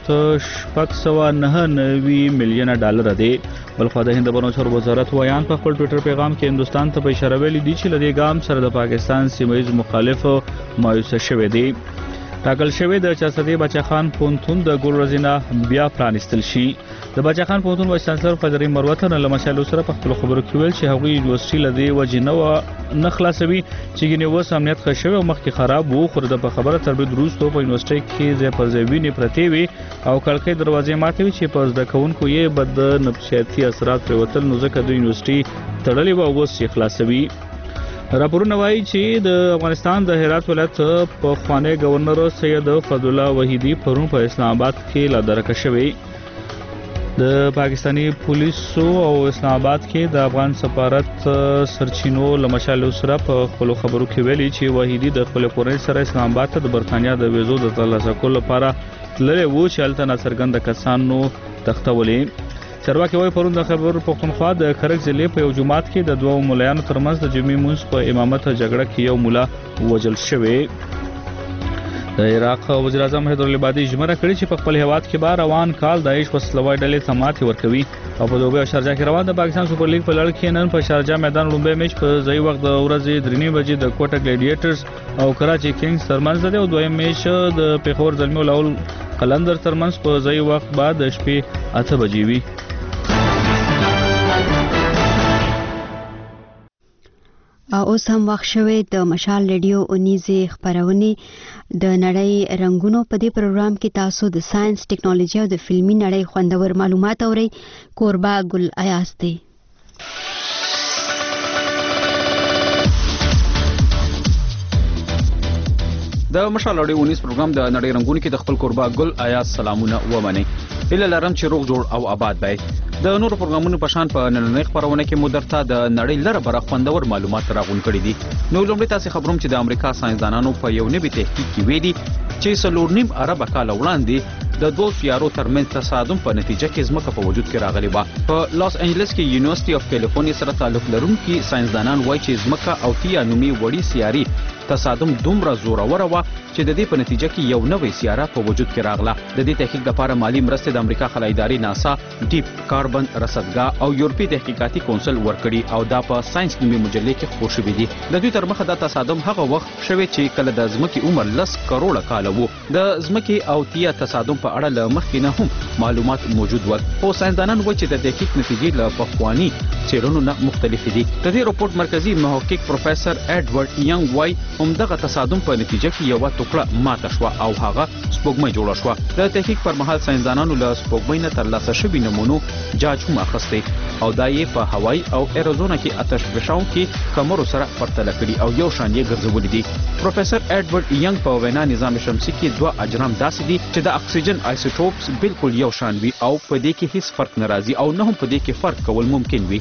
$699 میلیون دی. بلخو د هند بهرنیو چارو وزارت وایان په خپل ټوئیټر پیغام کې هندستان ته په اشاره ویلي دي چې لدې ګام سره د پاکستان سیمه‌ییز مخالف مایوسه شوی دی. ټاکل شوی د چارسدې بچاخان پونتون د ګورزینا بیا پرانستل شي. د بچاخان پونتون وایس چانسلر فدري مروتن له مشالو سره په خپل خبرو کې ویل چې هغوی یونیورسيټي لدې وجنه نه خلاصوي چې ګنې وس امنیت خښوي او مخکې خراب وو خو د خبره تر به دروستو په یونیورسيټي کې ځای پر ځای ویني پرتی وي او کړکۍ دروازې ماتوي چې په زده کوونکو یې بد نفسیاتي اثرات پروتل نو ځکه د یونیورسيټي تړلې و اوس یې خلاصوي. راپورونه وایي چې د افغانستان د هرات ولایت په خوانی گورنر سید فضل الله وحیدی پرون په اسلام آباد کې لا درکه شوی. د پاکستانی پولیسو او اسلام آباد کې د افغان سفارت سرچینو لمشالو سره په خپل خبرو کې ویلي چې وحیدی د خپل کورنۍ سره اسلام آباد ته د برتانیا د ویزو د ترلاسه کولو لپاره تللی وو چې هلته ناڅرګنده کسانو تختولې. چارواکي وايي پرون د خیبر پختونخوا د کرک ضلع په یو جماعت کې د دوه مولایانو ترمنځ د جمعې مونځ په امامت جګړه کې یو مولا وژل شوی. د عراق وزیر اعظم حیدر العبادي ژمنه کړې چې په خپل هیواد کې به روان کال داعش وسلوي ډلې ته ماتې ورکوي او په دوبۍ او شارجه کې روان د پاکستان سپر لیګ په لړ کې نن په شارجه میدان لومبۍ میچ په ځای وخت د ورځې 3:30 بجې د کوټه ګلیډیټرز او کراچي کینګز ترمنځ دی او دویم میچ د پیښور زلمی لاول قلندر ترمنځ په ځای وخت بعد د شپې 8 بجې وي. اوس هم وخت شوی د مشال ریډیو اونیزه خبرونه د نړۍ رنگونو په دې پروګرام کې تاسو د ساينس ټیکنالوژي او د فلمي نړۍ خوندور معلومات اورئ. کوربا ګل ایاز دی. د مشال اړې ونیس پروګرام د نړۍ رنگونو کې د خپل کوربا ګل ایاز سلامونه ومني. اله لرم چې روغ جوړ او آباد وي. د نورو پروګرامونو په شان په نننۍ خبرونه کې مو درته د نړۍ لره بره خوندور معلومات راغون کړي دي. نو لومړی تاسو خبروم چې د امریکا ساينسدانانو په یو نوي تحقیق کې ویلي چې 4.5 ارب کال وړاندې د دوه سیارو ترمنځ تصادم په نتیجه کې ځمکه په وجود کې راغلی و. په لاس انجلس کې یونیورسيټي اف کیلیفورنیا سره تعلق لرونکي ساينسدانان وایي چې ځمکه او تیا نومي وړي سیاري تصادم دومره زورور و چې د دې په نتیجه کې یو نوې سیاره په وجود کې راغله. د دې تحقیق لپاره مالی مرسته د امریکا خلای ادارې ناسا، ډیپ کاربن رصدګاه او یورپی تحقیقاتي کونسل ورکړي او دا په ساينس نومي مجلې کې خپور شوی دی. د دوی تر مخه دا تصادم هغه وخت شوی چې کله د ځمکې عمر 10 کروڑه کال وو. د ځمکې او تیا تصادم په اړه له مخکې نه هم معلومات موجود و. خو ساينسدانان وایي چې د تحقیق نتیجې له پخواني څېړنو نه مختلفې دي. د دې رپورت مرکزی محقق پروفیسور ایډورډ ینګ وایي همدغه تصادم په نتیجه کې یو ټوکړه ماته شو او هغه سپوږمۍ جوړه شو. د تحقیق پر مهال ساينسدانانو له سپوږمۍ نه ترلاسه شوي نمونو جاج هم اخیستي او دا یې په هوای او اریزونا کې آتش فشان کې کمرو سره پرتله کړي او یو شان یې ګرځولي دي. پروفیسور ایډورډ ینګ په وینا نظام شمسي کې دوه اجرام داسې دي چې د اکسیجن آیسوټوپس بالکل یو شان وي او په دې کې هیڅ فرق ناراضي او نه هم په دې کې فرق کول ممکن وي.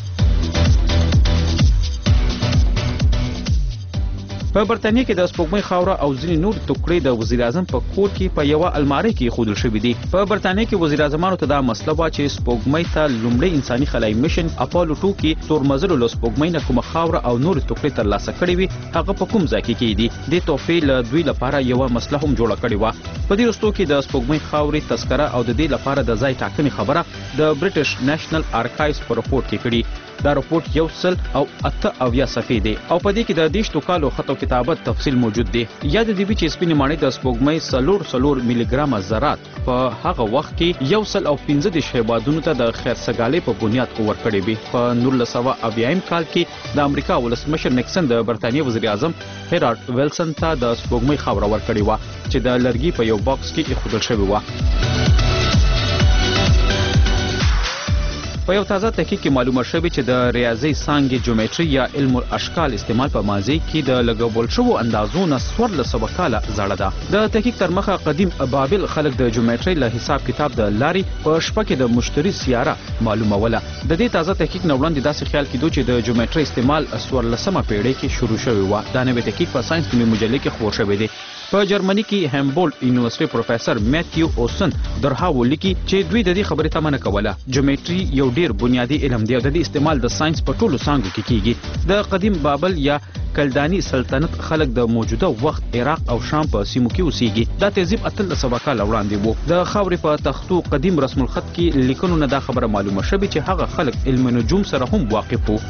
په برتانیې کې د سپوږمۍ خاوره او ځینې نور ټوکړې د وزیر اعظم په کور کې په یو الماری کې خودل شوې دي. په برتانیې کې وزیر اعظمانو ته دا مسله وا چې سپوږمۍ ته لومړی انساني خلای میشن اپولو 2 کې تورمزلو له سپوږمۍ نه کومه خاوره او نور ټوکړې ترلاسه کړې وي هغه په کوم ځای کې دي. د توفیل دوی لپاره یو مسله هم جوړه کړې و. په دې وروستو کې د سپوږمۍ خاورې تذکره او د دې لپاره د ځای ټاکنې خبره د برټش نېشنل آرکایوز په رپورت کې کړي. دا رپورت 108 صفحې دی او په دې کې د 10 کالو خط او کتابت تفصیل موجود دی. یاد دی چې سپینې ماڼۍ د سپوږمۍ 4 ملي ګرام ذرات په هغه وخت کې 115 هیوادونو ته د خیرسګالۍ په بنیاد ورکړې وي. په 1980 کال کې د امریکا ولسمشر نیکسن د برتانیې وزیر اعظم هرارد ویلسن ته د سپوږمۍ خاوره ورکړې و چې د لرګي په یو باکس کې ایښودل شوی و. په یو تازه تحقیق کې معلومه شوې چې د ریاضي څانګې جیومټري یا علم الاشکال استعمال په ماضي کې د لګول شوو اندازو نه 1400 کاله زړه ده. د تحقیق تر مخه قدیم بابل خلک د جیومټري له حساب کتاب د لاري په شپه کې د مشتري سیاره معلوموله. د دې تازه تحقیق نو وړاندې داسې خیال کېدو چې د جیومټري استعمال 14مه پیړۍ کې شروع شوی و. دا نوې تحقیق په ساينس کې مجله کې خپور شوی دی. په جرمني کې هامبولډ یونیورسيټي پروفیسور میتیو اوسن درهاو لیکي چې دوی د دې خبرې تمنه کوله. جیومټري یو ډیر بنیادی علم دی او د دې استعمال د ساينس په ټولو څانګو کې کیږي. د قدیم بابل یا کلدانی سلطنت خلک د موجوده وخت عراق او شام په سیمو کې اوسېږي. دا تهذیب 1300 کال وړاندې وو. د خاورې په تختو قدیم رسم الخط کې لیکنو نه دا خبره معلومه شوه چې هغه خلک علم نجوم سره هم واقف وو.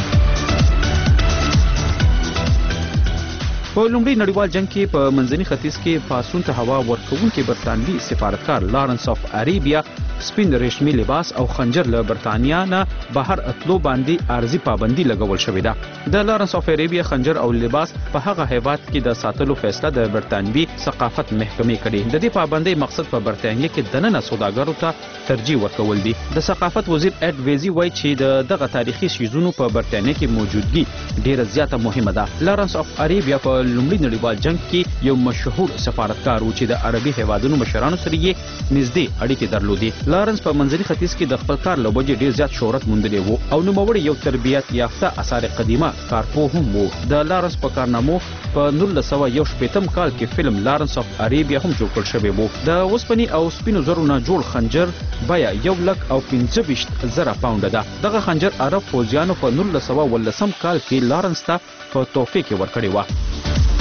په لومړي نړیوال جنگ کې په منځني ختیځ کې پاسون ته هوا ورکوونکي برتانوي سفارتکار لارنس اف اریبیا سپین ریشمي لباس او خنجر له برتانیا نه بهر اتلو باندې ارزي پابندي لګول شوې ده. د لارنس اف اریبیا خنجر او لباس په هغه هیواد کې د ساتلو فیصله د برتانوي ثقافت محکمې کړې. د دې پابندۍ مقصد په برتانیا کې دننه سوداګرو ته ترجیح ورکول دي. د ثقافت وزیر اډ ویزي وایي چې دغه تاریخي شیزونو په برتانیا کې موجودګي ډیره زیاته مهمه ده. لارنس اف اریبیا په لومړي نړیوال جنگ کې یو مشهور سفارتکار و چې د عربي هیوادونو مشرانو سره یې نږدې اړیکې درلودې. لارنس په منځني ختیځ کې د خپل کار له وجې ډیر زیات شهرت موندلی وو او نوموړی یو تربیت یافته آثار قدیمه کارپوه هم وو. د لارنس په کارنامو په 1918 کال کې فلم لارنس اف اریبیا هم جوړ کړل شوی وو. د اوسپنې او سپینو زرو نه جوړ خنجر بیا 1,25,000 پاونډه ده. دغه خنجر عرب فوجیانو په 1919 کال کې لارنس ته په تحفه کې ورکړی و.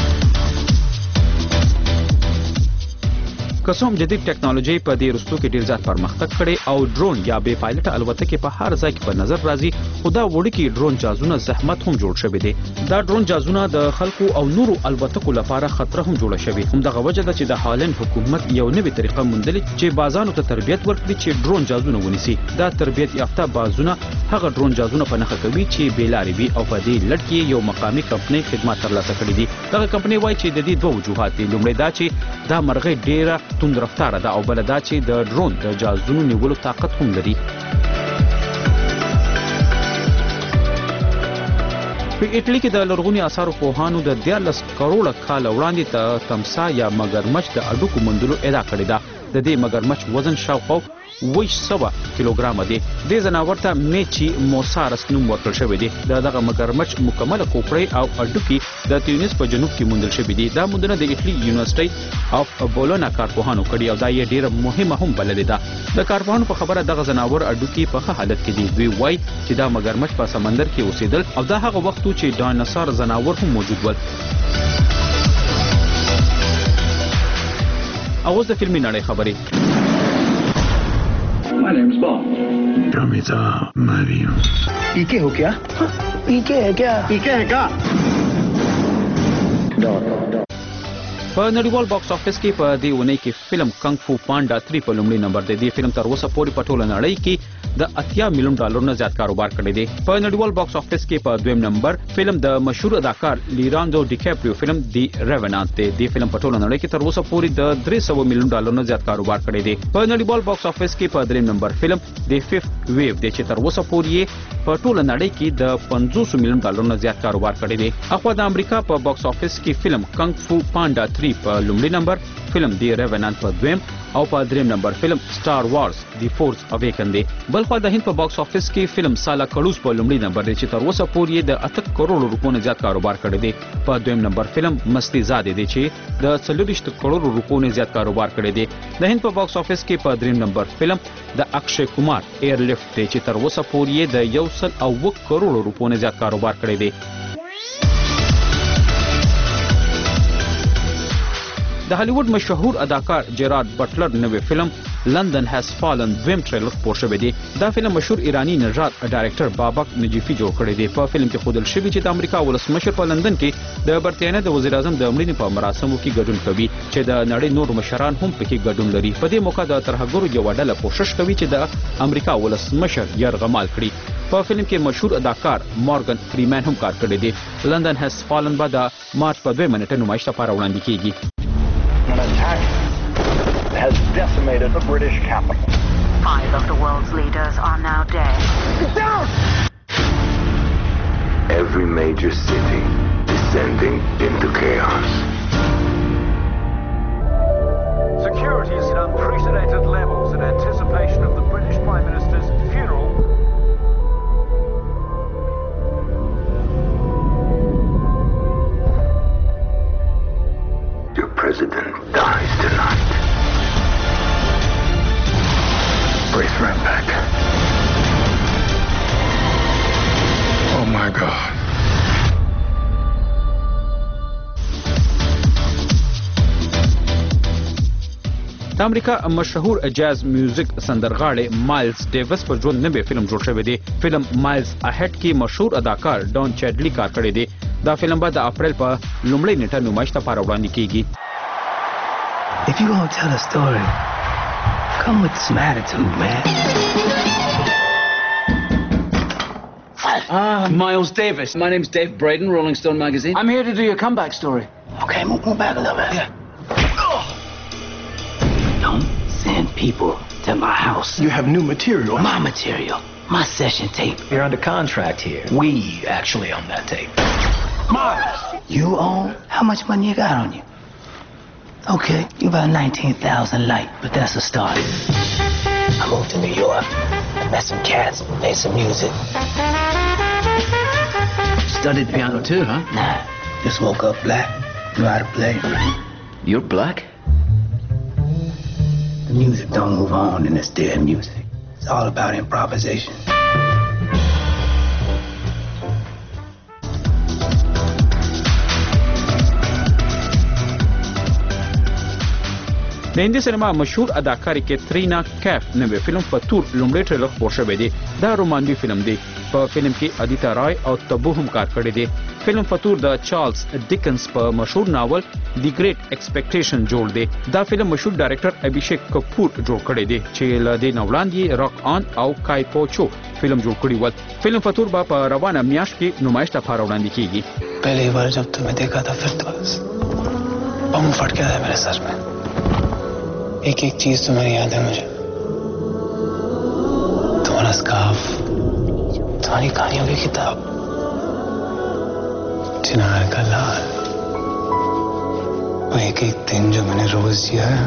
قسم جدید ټیکنالوژي په دې رستو کې ډیر زیات پرمختګ کړي او ډرون یا بې پایلټه الوتکې په هر ځای کې په نظر راځي. خو دا وړوکي ډرون جازونه زحمت هم جوړ شوی دي. دا ډرون جازونه د خلکو او نورو الوتکو لپاره خطر هم جوړ شوی. همدغه وجه ده چې د هالند حکومت یو نوې طریقه موندلې چې بازانو ته تربیت ورکړي چې ډرون جازونه ونیسي. دا تربیت یافته بازونه هغه ډرون جازونه په نښه کوي چې بیلاري وي او په دې لړ کې یو مقامي کمپنۍ خدمات ترلاسه کړي دي. دغه کمپنۍ وایي چې د دې دوه وجوهات دي. لومړی دا چې دا مرغۍ ډیره توند رفتار ده او بل دا چې د ډرون د جازونو نیولو طاقت هم لري. په ایټالي کې د لرغوني آثارو پوهانو د 14 کروڑه کال وړاندې د تمسا یا مگرمچ د اډوکو موندلو ادعا کړې ده. د دې مگرمچ وزن شاوخوا 200 کیلوګرام دی. د زناور ته میچي موسارس نوم ورکړل شوی دی. دغه مگرمچ مکمله کوپړې او اډوکی د تیونس په جنوب کې موندل شوی دی. دا موندنه د ایټالي یونیورسيټي اف بولونا کارپوهانو کړي او دا یې ډیره مهمه هم بللې ده. د کارپوهانو په خبره دغه زناور اډوکی په ښه حالت کې دي. دوی وایي چې دا مگرمچ په سمندر کې اوسېدل او دا هغه وخت چې ډایناسور زناور هم موجود ول. اوس د فلمي نړۍ خبرې. My name's Bond. Ramita Mario. ¿Y qué हो क्या? ¿Y qué है क्या? ¿Y qué है क्या? په نړیوال باکس افیس کې په دې ونې کې فلم کنګ فو پاندا 3 په لومړي نمبر دی. دې فلم تر اوسه پورې په ټوله نړۍ کې د 80 میلیون ډالر نه زیات کاروبار کړی دی. په نړیوال باکس افیس کې په دویم نمبر فلم د مشهور اداکار لیرانډو ډیکاپریو فلم دی ریونانت دی. دې فلم په ټوله نړۍ کې تر اوسه پورې د 300 میلیون ډالر نه زیات کاروبار کړی دی. په نړیوال باکس افیس کې په دریم نمبر فلم دی فیفت ویو دی چې تر اوسه پورې په ټوله نړۍ کې د 500 میلیون ډالر نه زیات کاروبار کړی دی. اخوا د امریکا په باکس افیس کې فلم کنګ فو پاندا 3 په لومړي نمبر، فلم دی ریونانت په دویم او په دریم نمبر فلم سٹار وارز دی فورس اویکن دی. بلخو د هند په باکس افیس کې فلم سالا کړوس په لومړي نمبر دی چې تر اوسه پورې د 8 کروڑ روپو نه زیات کاروبار کړی دی. په دویم نمبر فلم مستی زاده دی چې د 40 کروڑ روپو نه زیات کاروبار کړی دی. د هند په باکس افیس کې په دریم نمبر فلم د اکشي کمار ایر لفت دی چې تر اوسه پورې د 1 کروڑ روپو نه زیات کاروبار کړی دی. د هالیوډ مشهور اداکار جیرارد بټلر نوې فلم لندن هاز فالن دویم ټریلر خپور شوی دی. دا فلم مشهور ایرانی نژاد ډایرکټر بابک نجیفي جوړ کړی دی. په فلم کې ښودل شوی چې د امریکا ولسمشر په لندن کې د برتانیا د وزیر اعظم د مړینې په مراسمو کې ګډون کوي چې د نړۍ نور مشران هم پکې ګډون لري. په دې موقع د ترهګرو یو ډله کوشش کوي چې د امریکا ولسمشر یرغمال کړي. په فلم کې مشهور اداکار مورګن فریمن هم کار کړی دی. لندن هاز فالن به د مارچ په 2 نیټه نمایش لپاره وړاندې کیږي. An attack has decimated the British capital. 5 of the world's leaders are now dead. Get down! Every major city descending into chaos. Security is at unprecedented levels in anticipation of the British Prime Minister's funeral. Your president dies tonight. Brace right back. Oh my God. د امریکا مشهور جاز میوزیک سندرغاړی مایلز ډیوس په ژوند نوې فلم جوړ شوی دی. فلم مایلز اهټ کې مشهور اداکار ډان چیډلی کار کړی دی. دا فلم به د اپریل په لومړۍ نیټه نمایش لپاره وړاندې کیږي. If you gonna tell a story, come with some attitude, man. Miles Davis. My name's Dave Braden, Rolling Stone magazine. I'm here to do your comeback story. Okay, move back a little bit. Yeah. Don't send people to my house. You have new material. My material. My session tape. You're under contract here. We actually own that tape. Miles! You own? How much money you got on you? Okay, you about 19,000 light, but that's a start. I moved to New York, met some cats, made some music. Studied piano too, huh? Nah, just woke up black. Knew how to play. You're black? The music don't move on in this dead music. It's all about improvisation. د هندي سینما مشهور اداکارې کیترینا کیف نوې فلم فطور لومړی ټریلر خپور شوی دی. دا رومانوي فلم دی. په فلم کې ادیتا رای او تبو هم کار کړی دی. فلم فطور د چارلز ډیکنز په مشهور ناول دی ګریټ ایکسپیکټیشن جوړ دی. دا فلم مشهور ډایرکټر ابھیشیک کپور جوړ کړی دی چې له دې نه وړاندې راک آن او کای پوچو فلم جوړ کړی و. فلم فطور به په روانه میاشت کې نمایش لپاره وړاندې کیږي. पहली बार जब तुम्हें देखा था फिर तो बम फट गया था मेरे सर में. एक एक चीज तुम्हारी याद है मुझे. तुम्हारा स्कार्फ, तुम्हारी कहानियों की किताब, चिनार का लाल, और एक एक दिन जो मैंने रोज जिया है.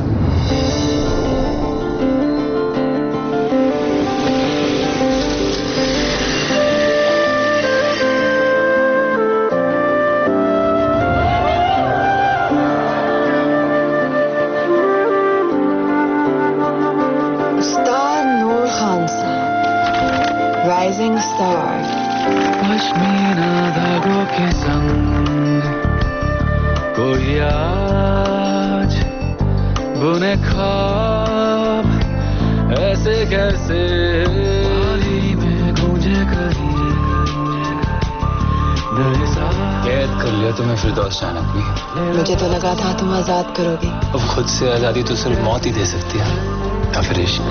Rising star. पश्मीना धागों के संग कोई आज बुने ख्वाब ऐसे कैसे में गूंजे कहीं कैद कर लिया तुम्हें फिरदौस जाना भी. मुझे तो लगा था तुम आजाद करोगे. अब खुद से आजादी तो सिर्फ मौत ही दे सकती है या फिर इश्क.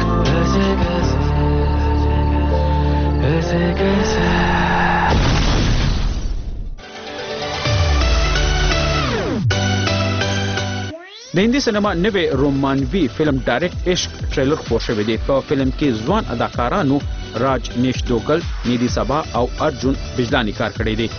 د هندي سینما نوې رومانوي فلم ډایرکټ عشق ټریلر خپور شوی دی. په فلم کې ځوان اداکارانو راج نیشدوګل، نیدی سبا او ارجن بجلانی کار کړی دی.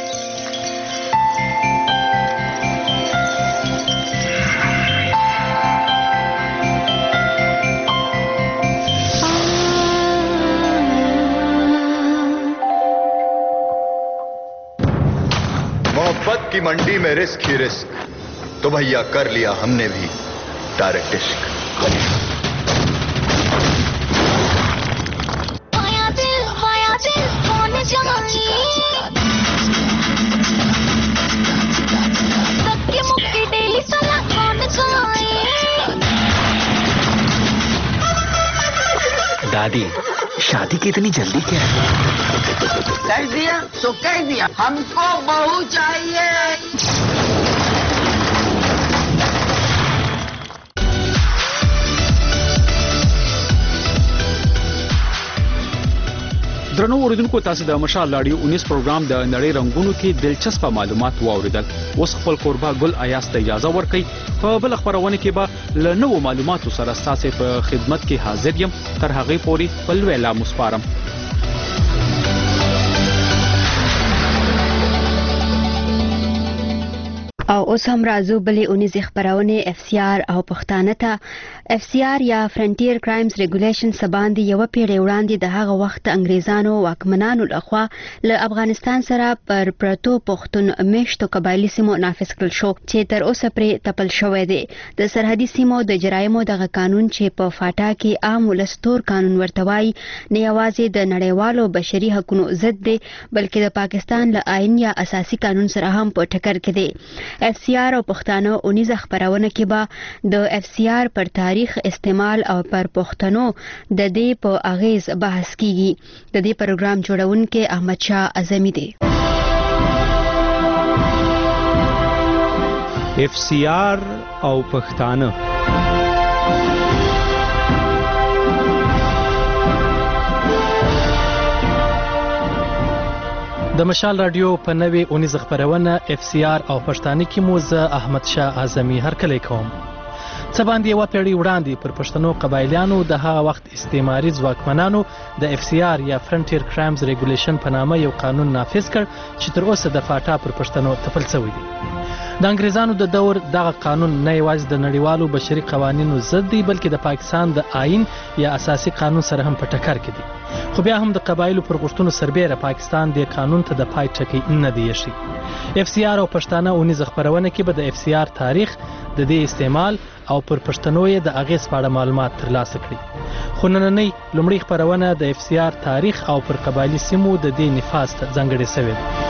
मोहब्बत की मंडी में रिस्क ही रिस्क, तो भैया कर लिया हमने भी डायरेक्ट इश्क. दादी, शादी की इतनी जल्दी क्या है? कह दिया तो कह दिया, हमको बहू चाहिए. درنو اوریدونکو، تاسو د مشال رادیو 19 پروګرام د نړۍ رنگونو کې دلچسپ معلومات واوریدل. اوس خپل قربا ګل ایاس ته اجازه ورکړئ. په بل خبرونه کې به له نوو معلوماتو سره ستاسو په خدمت کې حاضر یم. تر هغې پورې په لوی لا مسپارم. او اوس هم راځو بلې اونیزې خبرونه FCR او پښتانه ته. FCR یا فرنټیر کرایمز ریګولیشن سباندې یو پیړۍ وړاندې د هغه وخت انګریزانو واکمنانو لخوا له افغانستان سره پر پرتو پښتون میشتو قبایلی سیمو نافذ کړل شو چې تر اوسه پرې تپل شوی دی. د سرحدي سیمو د جرایمو دغه قانون چې په فاټا کې عام ولستور قانون ورته وایي نه یوازې د نړیوالو بشري حقوقو ضد دی بلکې د پاکستان له آئین یا اساسي قانون سره هم په ټکر کې دی. FCR او پښتانه اونیزه خبرونه کې به د FCR پر تاریخ استعمال او پر پښتنو د دې په اغیز بحث کیږي. د دې پروګرام جوړونکي احمد شاه اعظمي دی. FCR او پښتانه د مشال رادیو په نوې اونیز خبرونه FCR او پښتانه کې مو زه احمد شاه اعظمي هرکلی کوم. څه باندې یوه پیړۍ وړاندې پر پښتنو قبایلیانو د هغه وخت استعماري ځواکمنانو د FCR یا فرنټیر کرایمز ریګولیشن په نامه یو قانون نافذ کړ چې تر اوسه د فاټا پر پښتنو تپل شوی دی. د انګریزانو د دور دغه قانون نه یوازې د نړیوالو بشري قوانینو ضد دی بلکې د پاکستان د آئین یا اساسي قانون سره هم په ټکر کې دی. خو بیا هم د قبایلو پر غوښتنو سربیره پاکستان د قانون ته د پای ټکی نه دی ایښی. FCR او پښتانه اونیز خبرونه کې به د FCR تاریخ د دې استعمال او پر پښتنو یې د اغیز په اړه معلومات ترلاسه کړي. خو نننۍ لومړی خبرونه د FCR تاریخ او پر قبایلي سیمو د دې نفاذ ته ځانګړې شوې ده.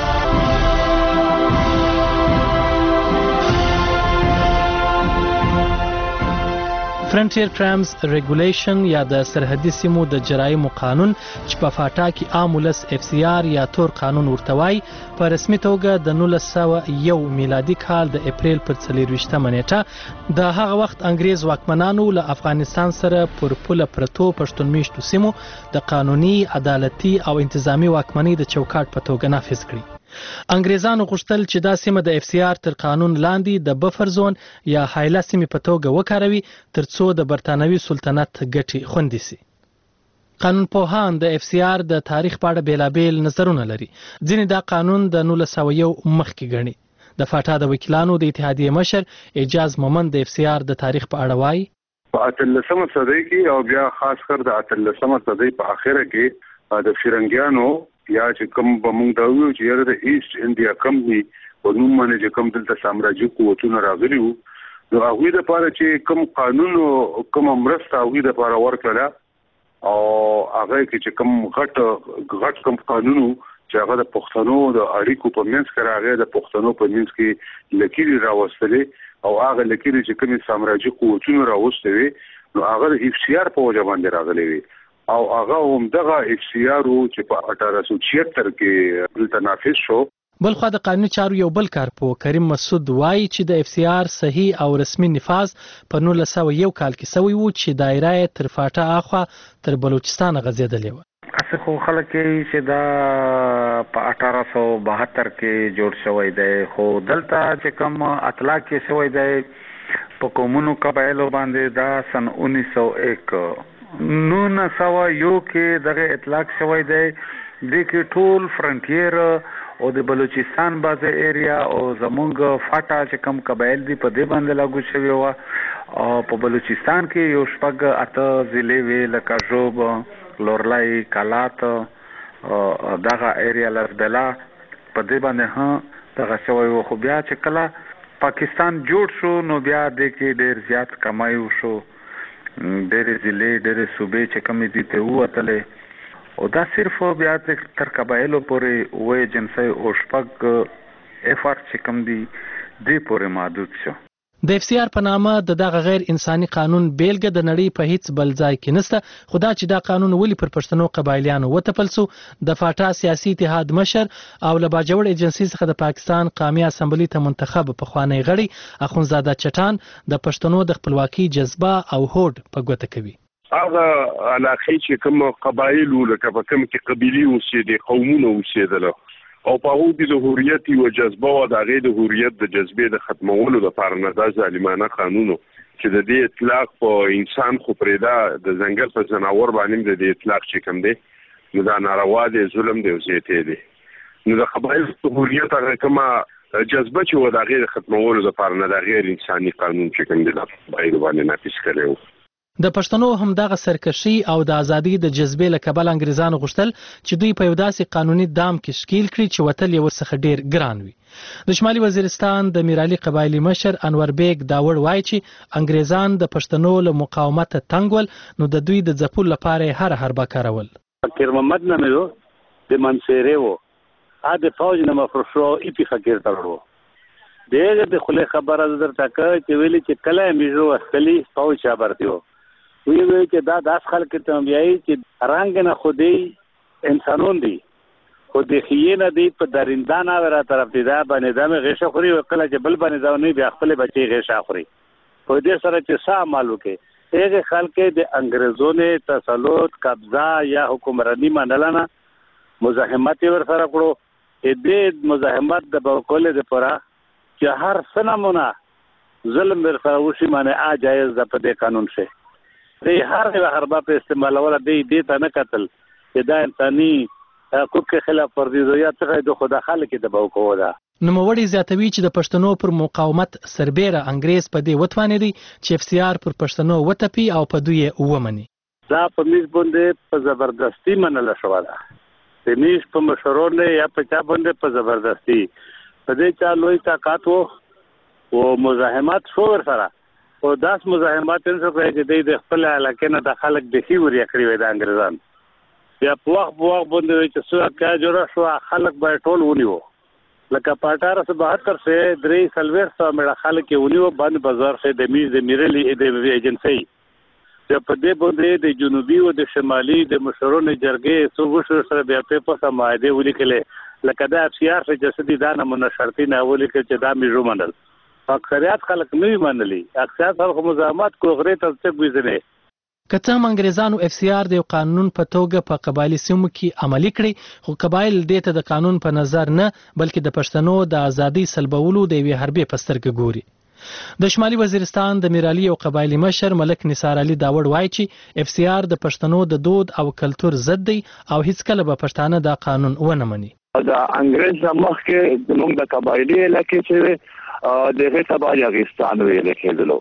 فرنټیر کرایمز ریګولیشن یا د سرحدي سیمو د جرایمو قانون چې په فاټا کې عام ولس FCR یا تور قانون ورته وایي په رسمي توګه د 1901 میلادي کال د اپریل پر 24مه نیټه د هغه وخت انګریز واکمنانو له افغانستان سره پر پوله پرتو پښتون میشتو سیمو د قانوني عدالتي او انتظامی واکمنۍ د چوکاټ په توګه نافذ کړي. انګریزانو غوښتل چې دا سیمه د FCR تر قانون لاندې د بفر زون یا حایله سیمې په توګه وکاروي ترڅو د برتانوي سلطنت ګټې خوندي سي. قانون پوهان د FCR د تاریخ په اړه بیلابیل نظرونه لري. ځینې دا قانون د 1901 مخکې ګڼي. د فاټا د وکیلانو د اتحادیې مشر اعجاز مومند د FCR د تاریخ په اړه وایي په 18مه صدۍ کې او بیا خاص کر د 18مه صدۍ په اخره کې د فرنګیانو یا چې کوم به موږ دا ویو چې د ایست انډیا کمپنی په نوم باندې چې کوم دلته سامراجي قوتونه راغلي وو نو هغوی دپاره چې کوم قانون او کوم مرسته هغوی دپاره ورکړله او هغه کې چې کوم غټ کوم قانون چې هغه د پښتنو د اړیکو په منځ کې راغی د پښتنو په منځ کې لکیرې راوستلې او هغه لکیرې چې کومې سامراجي قوتونه راوستلې نو هغه د FCR په وجه باندې راغلی وي او هغه هم دغه FCR چې په 1876 کې دلته نافذ شو. بلخوا د قانوني چارو یو بل کارپو کریم مسعود وایي چې د FCR صحیح او رسمي نفاذ په 1901 کال کې شوی و چې دایره یې تر فاټا اخوا تر بلوچستان غځېدلې وه. اسه خو خلک چې دا په 1872 کې جوړ شوی دی خو دلته چې کوم اطلاق کې شوی دی په قومونو قبایلو باندې دا سن 1901 1901 کې دغه اطلاق شوی دی د کې ټول فرنټیر او د بلوچستان بازه ایریا او زمونږ فاټا چې کم قبایل دي په دې باندې لاګو شوی و او په بلوچستان کې یو شپږ اته ضلعې وی لکه ژوب لورلای کالات دغه ایریا لسبلا په دې باندې ها دغه شوی و خو بیا چې کله پاکستان جوړ شو نو بیا د کې ډیر زیات کمای وشو ډېرې ضلعې ډېرې صوبې چې کومې دي ته ووتلې او دا صرف بیا تر قبایلو پورې اووه ایجنسۍ او شپږ FR چې کوم دي دې پورې محدود شو. د FCR په نامه د دغه غیر انساني قانون بیلګه د نړۍ په هیڅ بل ځای کې نشته خو دا چې دا قانون ولې پر پښتنو قبایلیانو وتپل سو د فاټا سیاسي اتحاد مشر او له باجوړ ایجنسي څخه د پاکستان قومي اسمبلی ته منتخب پخوانی غړي اخونزاده چټان د پښتنو د خپلواکۍ جذبه او هوډ په ګوته کوي. هغه علاقې چې کوم قبایل لکه په کوم کې قبیلې اوسېدې قومونه اوسېدل او په هغو کې د هوریت یوه جذبه وه د هغې د هوریت د جذبې د ختمولو دپاره نه دا ظالمانه قانونو چې د دې اطلاق په انسان خو پرېدا د ځنګل په ځناور باندې د دې اطلاق چې کوم دی نو دا ناروا دی، ظلم دی او زیاتې دی. نو د قبایل جمهوریت هغه کومه جذبه چې و د هغې د ختمولو لپاره نه د غیر انساني قانون چې کوم دی د قبایلو باندې نافذ کړی و. د پښتنو همدغه سرکشي او د ازادۍ د جذبې له کبله انګریزانو غوښتل چې دوی په یو داسې قانوني دام کې ښکیل کړي چې وتل یې ورڅخه ډیر ګران وي. د شمالي وزیرستان د میرعلي قبایلي مشر انور بیگ داوړ وایي چې انګریزان د پښتنو له مقاومت تنګ ول، نو د دوی د ځپلو لپاره هر حربه کارول. فقیر محمد نامې و د منصیرې و ا د فوج نه مفرشو ایپی فقیر تړو دغه د خله خبره درته کوي چې ویلي چې کله میجو استلی فوج شابرتیو وی چې دا داس خلک ته بیاي چې رنگ نه خودي انسانون دي خو د خیینه دی په درندانه ورا طرف دی دا باندې دمه غیشه خوري او کله چې بل باندې دا نه بیا خپل بچي غیشه خوري. په دې سره چې سا مالو کې هغه خلک د انګريزونو تسلط قبضه یا حکمرانی منلنه مزاحمت ور سره کړو. دې مزاحمت د بوکول د پورا چې هر سنمونه ظلم ور سره وشي معنی جایز ده په دې قانون شه. دی هر حربه په استعمالوله دی ته نه قتل چې دا انساني حقوق خلاف ورزي یا څه د خدا خلک د بوکو ده. نوموړی زیاتوي چې د پښتنو پر مقاومت سربېره انګریز په دې وتوانېدی چې اف سی آر پر پښتنو وتپي او په دوی ومني. دا په میز باندې په زبردستی منل شو ده. د میز په مشورونه یا په چا باندې په زبردستی په دې چا لوی طاقت او مزاحمت شو ور سره او داس مزاحمت څه کوي چې د خپل علاقې نه د خلک د خيوري کړی وي د انګريزان بیا په وخت باندې چې څه کا جوړ شو خلک به ټول ونیو لکه په 1872 سه درې سلوير سو مړه خلک ونیو باندې بازار سه د میز د میرلی د ایجنسی چې په دې باندې د جنوبي او د شمالي د مشرونو جرګې څو سره بیا په سماعده ولیکلې لکه دا افسیار چې جسدي دا نمونه شرطي نه ولیکل چې دا میجو منل اکثریت خلک نه منلي اکثریت خلک مزاحمت کو غره ته څه گزره. کته انګریزانو اف سی آر د قانون په توګه په قبایلی سیمو کې عملی کړي خو قبایل دې ته د قانون په نظر نه بلکې د پښتنو د ازادۍ سلبولو د وی حربي پسترګ ګوري. د شمالي وزیرستان د میرعلي او قبایلی مشر ملک نثار علي داوړ وایي چې اف سی آر د پښتنو د دود او کلچر ضد دی او هیڅ کله به پښتانه د قانون ونه مني. دا انګریز مخ کې د موږ د قبایلی علاقې چې دغه سبا یاغستان ویل کېدلو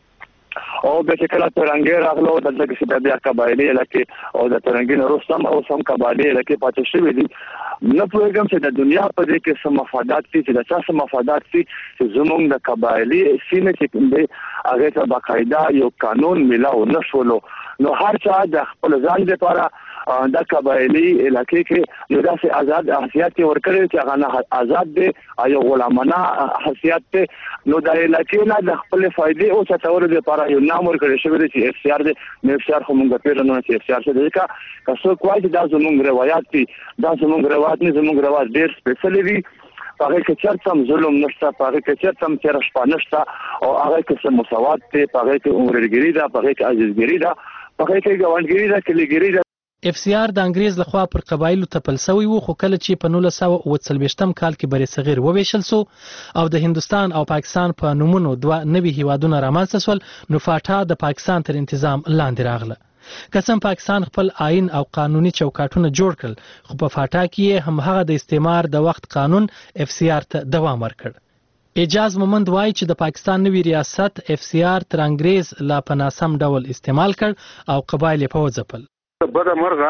او به کله ترنګ راغلو د دغه څه بیا قبایلی علاقې او د ترنګ روسم او سم قبایلی علاقې پاتې شوې دي. نه پروګرام چې د دنیا په دې کې سم مفادات دي چې د تاسو مفادات دي چې زموږ د قبایلی سیمه چې کوم دي هغه ته باقاعده یو قانون ملاو نشولو نو هر چا د خپل ځان لپاره د قبایلی علاقې کې یو داسې آزاد حیثیت ورکړي چې هغه آزاد دي او غلامانه حیثیت ته نو د علاقې نه د خپل فائدې او څټولو لپاره یو نام ورکړي شوی دی چې اف سی آر دی. نو اف سی آر خو موږ پیژنو چې اف سی آر څه دی که څوک وایي چې دا زموږ روایت دي دا زموږ روایت نه زموږ روایت ډېر سپیشل دي هغه کې چرته هم ظلم نشته هغه کې چرته هم تیر شپه نشته او هغه کې سم مساوات دی هغه کې عمرګری ده هغه کې عاجزګری ده هغه کې ګوانګری ده کلیګری ده. اف سی آر د انګریز لخوا پر قبایلو تپل شوی وو خو کله چې په 1940 کال کې بری صغیر وویشل سو او د هندستان او پاکستان په نومونو دوه نوي هیوادونه رامنځته شول نو فاټا د پاکستان تر تنظیم لاندې راغله. قسم پاکستان خپل آئین او قانوني چوکاټونه جوړ کړل خو په فاټا کې هم هغه د استعمار د وخت قانون اف سی آر ته دوام ورکړ. اجاز مومند وایي چې د پاکستان نوی ریاست اف سی آر تر انګریز لا په ناسم ډول استعمال کړ او قبایل په وځپل. بده مرغه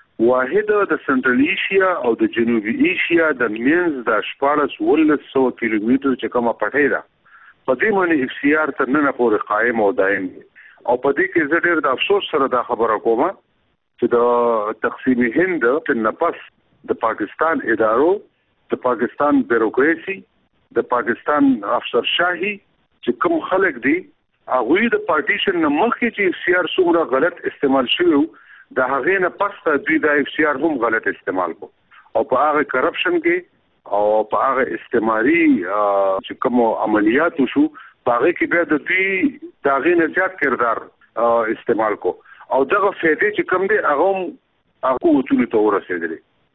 واحد د سنټرل ایشیا او د جنوبي ایشیا د مینز د 1400 کیلومتر چې کومه پټی ده په دې باندې اف سی آر تر نن پورې قائم او دائم او په دې کې زه ډېر د افسوس سره دا خبره کوم چې د تقسیم هند د نفس د پاکستان ادارو د پاکستان بیروکراسي د پاکستان افسرشاهي چې کوم خلک دي هغه د پارټیشن نه مخکې چې اف سی آر څومره غلط استعمال شوی د هغه نه پسته دوی د اف سی آر هم غلط استعمال کو او په هغه کرپشن کې او په هغه استعماري چې کوم عملیات شو په هغه کې بیا د دوی د هغه نه زیات کردار استعمال کو او دغه فائدې چې کوم دي هغه وټول ته ورسېدل.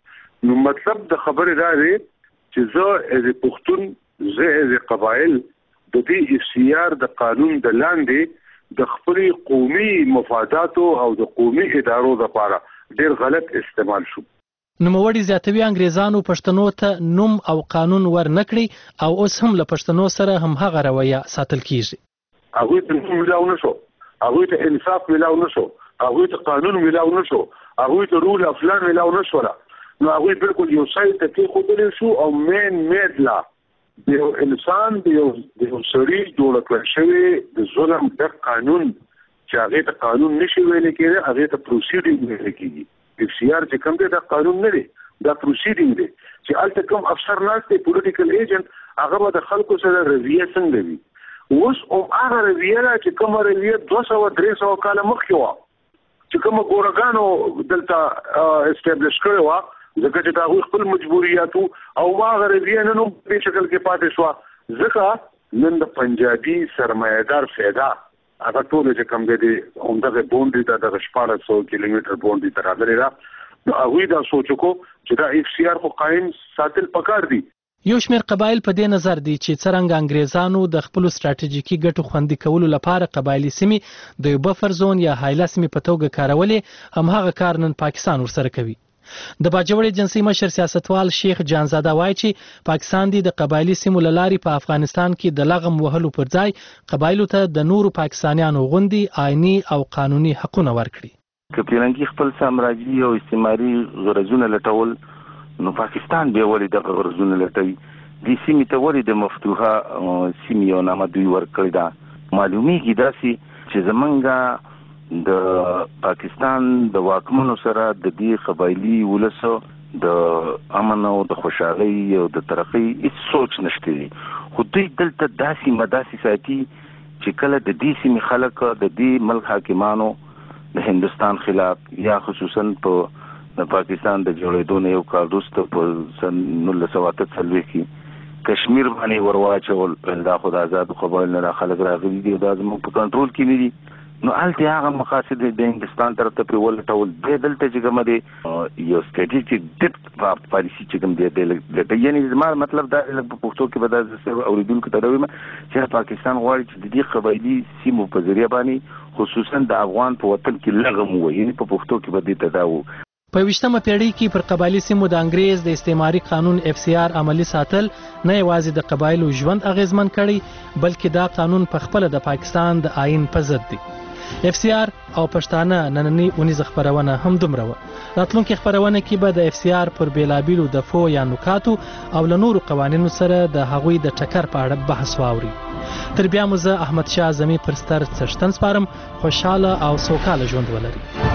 نو مطلب د خبرې دا دی چې زه از پښتون زه از قبایل د دې اف سی آر د قانون د لاندې د خپل قومي مفاداتو او د قومي ادارو لپاره ډېر غلط استعمال شو. نوموړي زیاتوي انګریزانو پښتنو ته نوم او قانون ورنکړي او اوس هم له پښتنو سره هم هغه رویه ساتل کیږي. هغوی ته نوم ملاو نشو، هغوی ته انصاف ملاو نشو، هغوی ته قانون ملاو نشو، هغوی ته رول اف لا ملاو نشو. نو هغوی بالکل یو ځای ته کېښودلی شو او مین لا د یو انسان د یو سړي جوړه کړل شوې د ظلم د قانون چې هغې ته قانون نشي ویلی کېدی، هغې ته پروسیډینګ ویلی کېږي. FCR چې کوم دی دا قانون نه دی، دا پروسیډینګ دی چې هلته کوم افسر ناست دی پولیټیکل ایجنټ، هغه به د خلکو سره رویه څنګه وي. اوس هغه رویه ده چې کومه رویه 200-300 کاله مخکې وه چې کومه ګورګانو دلته اسټابلیش کړې وه، ځکه چې د هغوی خپل مجبوریاتو او هغه رویه نن هم په دې شکل کې پاتې شوه. ځکه نن د پنجابي سرمایهدار فایده هغه ټول چې کوم دی همدغه بونډري ته دغه 1400 کیلومتر بونډري ته راغلی ده. نو هغوی دا سوچ وکړو چې دا FCR خو قایم ساتل پکار دي. یو شمېر قبایل په دې نظر دي چې څرنګه انګریزانو د خپلو ستراتیژیکي ګټو خوندي کولو لپاره قبایلي سیمې د یو بفر زون یا هایله سیمې په توګه کارولې، هماغه کار نن پاکستان ورسره کوي. د باجوړ ایجنسۍ مشر سیاستوال شیخ جانزاده وایي چې پاکستان دی د قبایلي سیمو له لارې په افغانستان کې د لغم وهلو پر ځای قبایلو ته د نورو پاکستانیانو غوندې آئیني او قانوني حقونه ورکړي. که پیرنګي خپل سامراجي او استعماري غرضونه لټول نو پاکستان به ولې دغه غرضونه لټوي؟ دې سیمې ته ولې د مفتوحه سیمې یو نامه دوی ورکړې ده؟ معلومیږي داسې چې زمونږ د پاکستان د واکمنو سره د دې قبایلي ولسو د امن او د خوشحالۍ او د ترقۍ هیڅ سوچ نشته دي، خو دوی دلته داسې مداسې ساتي چې کله د دې سیمې خلک د دې ملک حاکمانو د هندوستان خلاف یا خصوصا په د پاکستان د جوړېدو نه یو کال وروسته په سن 1948 کې کشمیر باندې ورواچول، دا خو د آزادو قبایلو نه خلک راغلي دي، دا زموږ په کنټرول کې نه دي. نو هلته هغه مقاصد د هندوستان طرف ته پرې ولټول دی، دلته چې کومه دی یو سټریټیجیک ډیپ پالیسي چې کوم دی دلته، یعنې زما مطلب دا په پښتو کې به دا اورېدونکو ته راویم چې پاکستان غواړي چې د دې قبایلي سیمو په ذریعه باندې خصوصا د افغان په وطن کې لغم ووایي، یعنې په پښتو کې به دې ته دا و. په 20مه پیړۍ کې پر قبایلي سیمو د انګریز د استعماري قانون FCR عملی ساتل نه یوازې د قبایلو ژوند اغیزمن کړي، بلکې دا قانون په خپله د پاکستان د آئین په ضد دی. FCR او پښتانه نننۍ اونیزه خپرونه هم دومره وه. راتلونکې خپرونه کې به د FCR پر بېلابېلو دفعو یا نکاتو او له نورو قوانینو سره د هغوی د ټکر په اړه بحث واوري. تر بیا مو زه احمد شاه اعظمي پر ستر څښتن سپارم. خوشحاله او سوکاله ژوند ولرئ.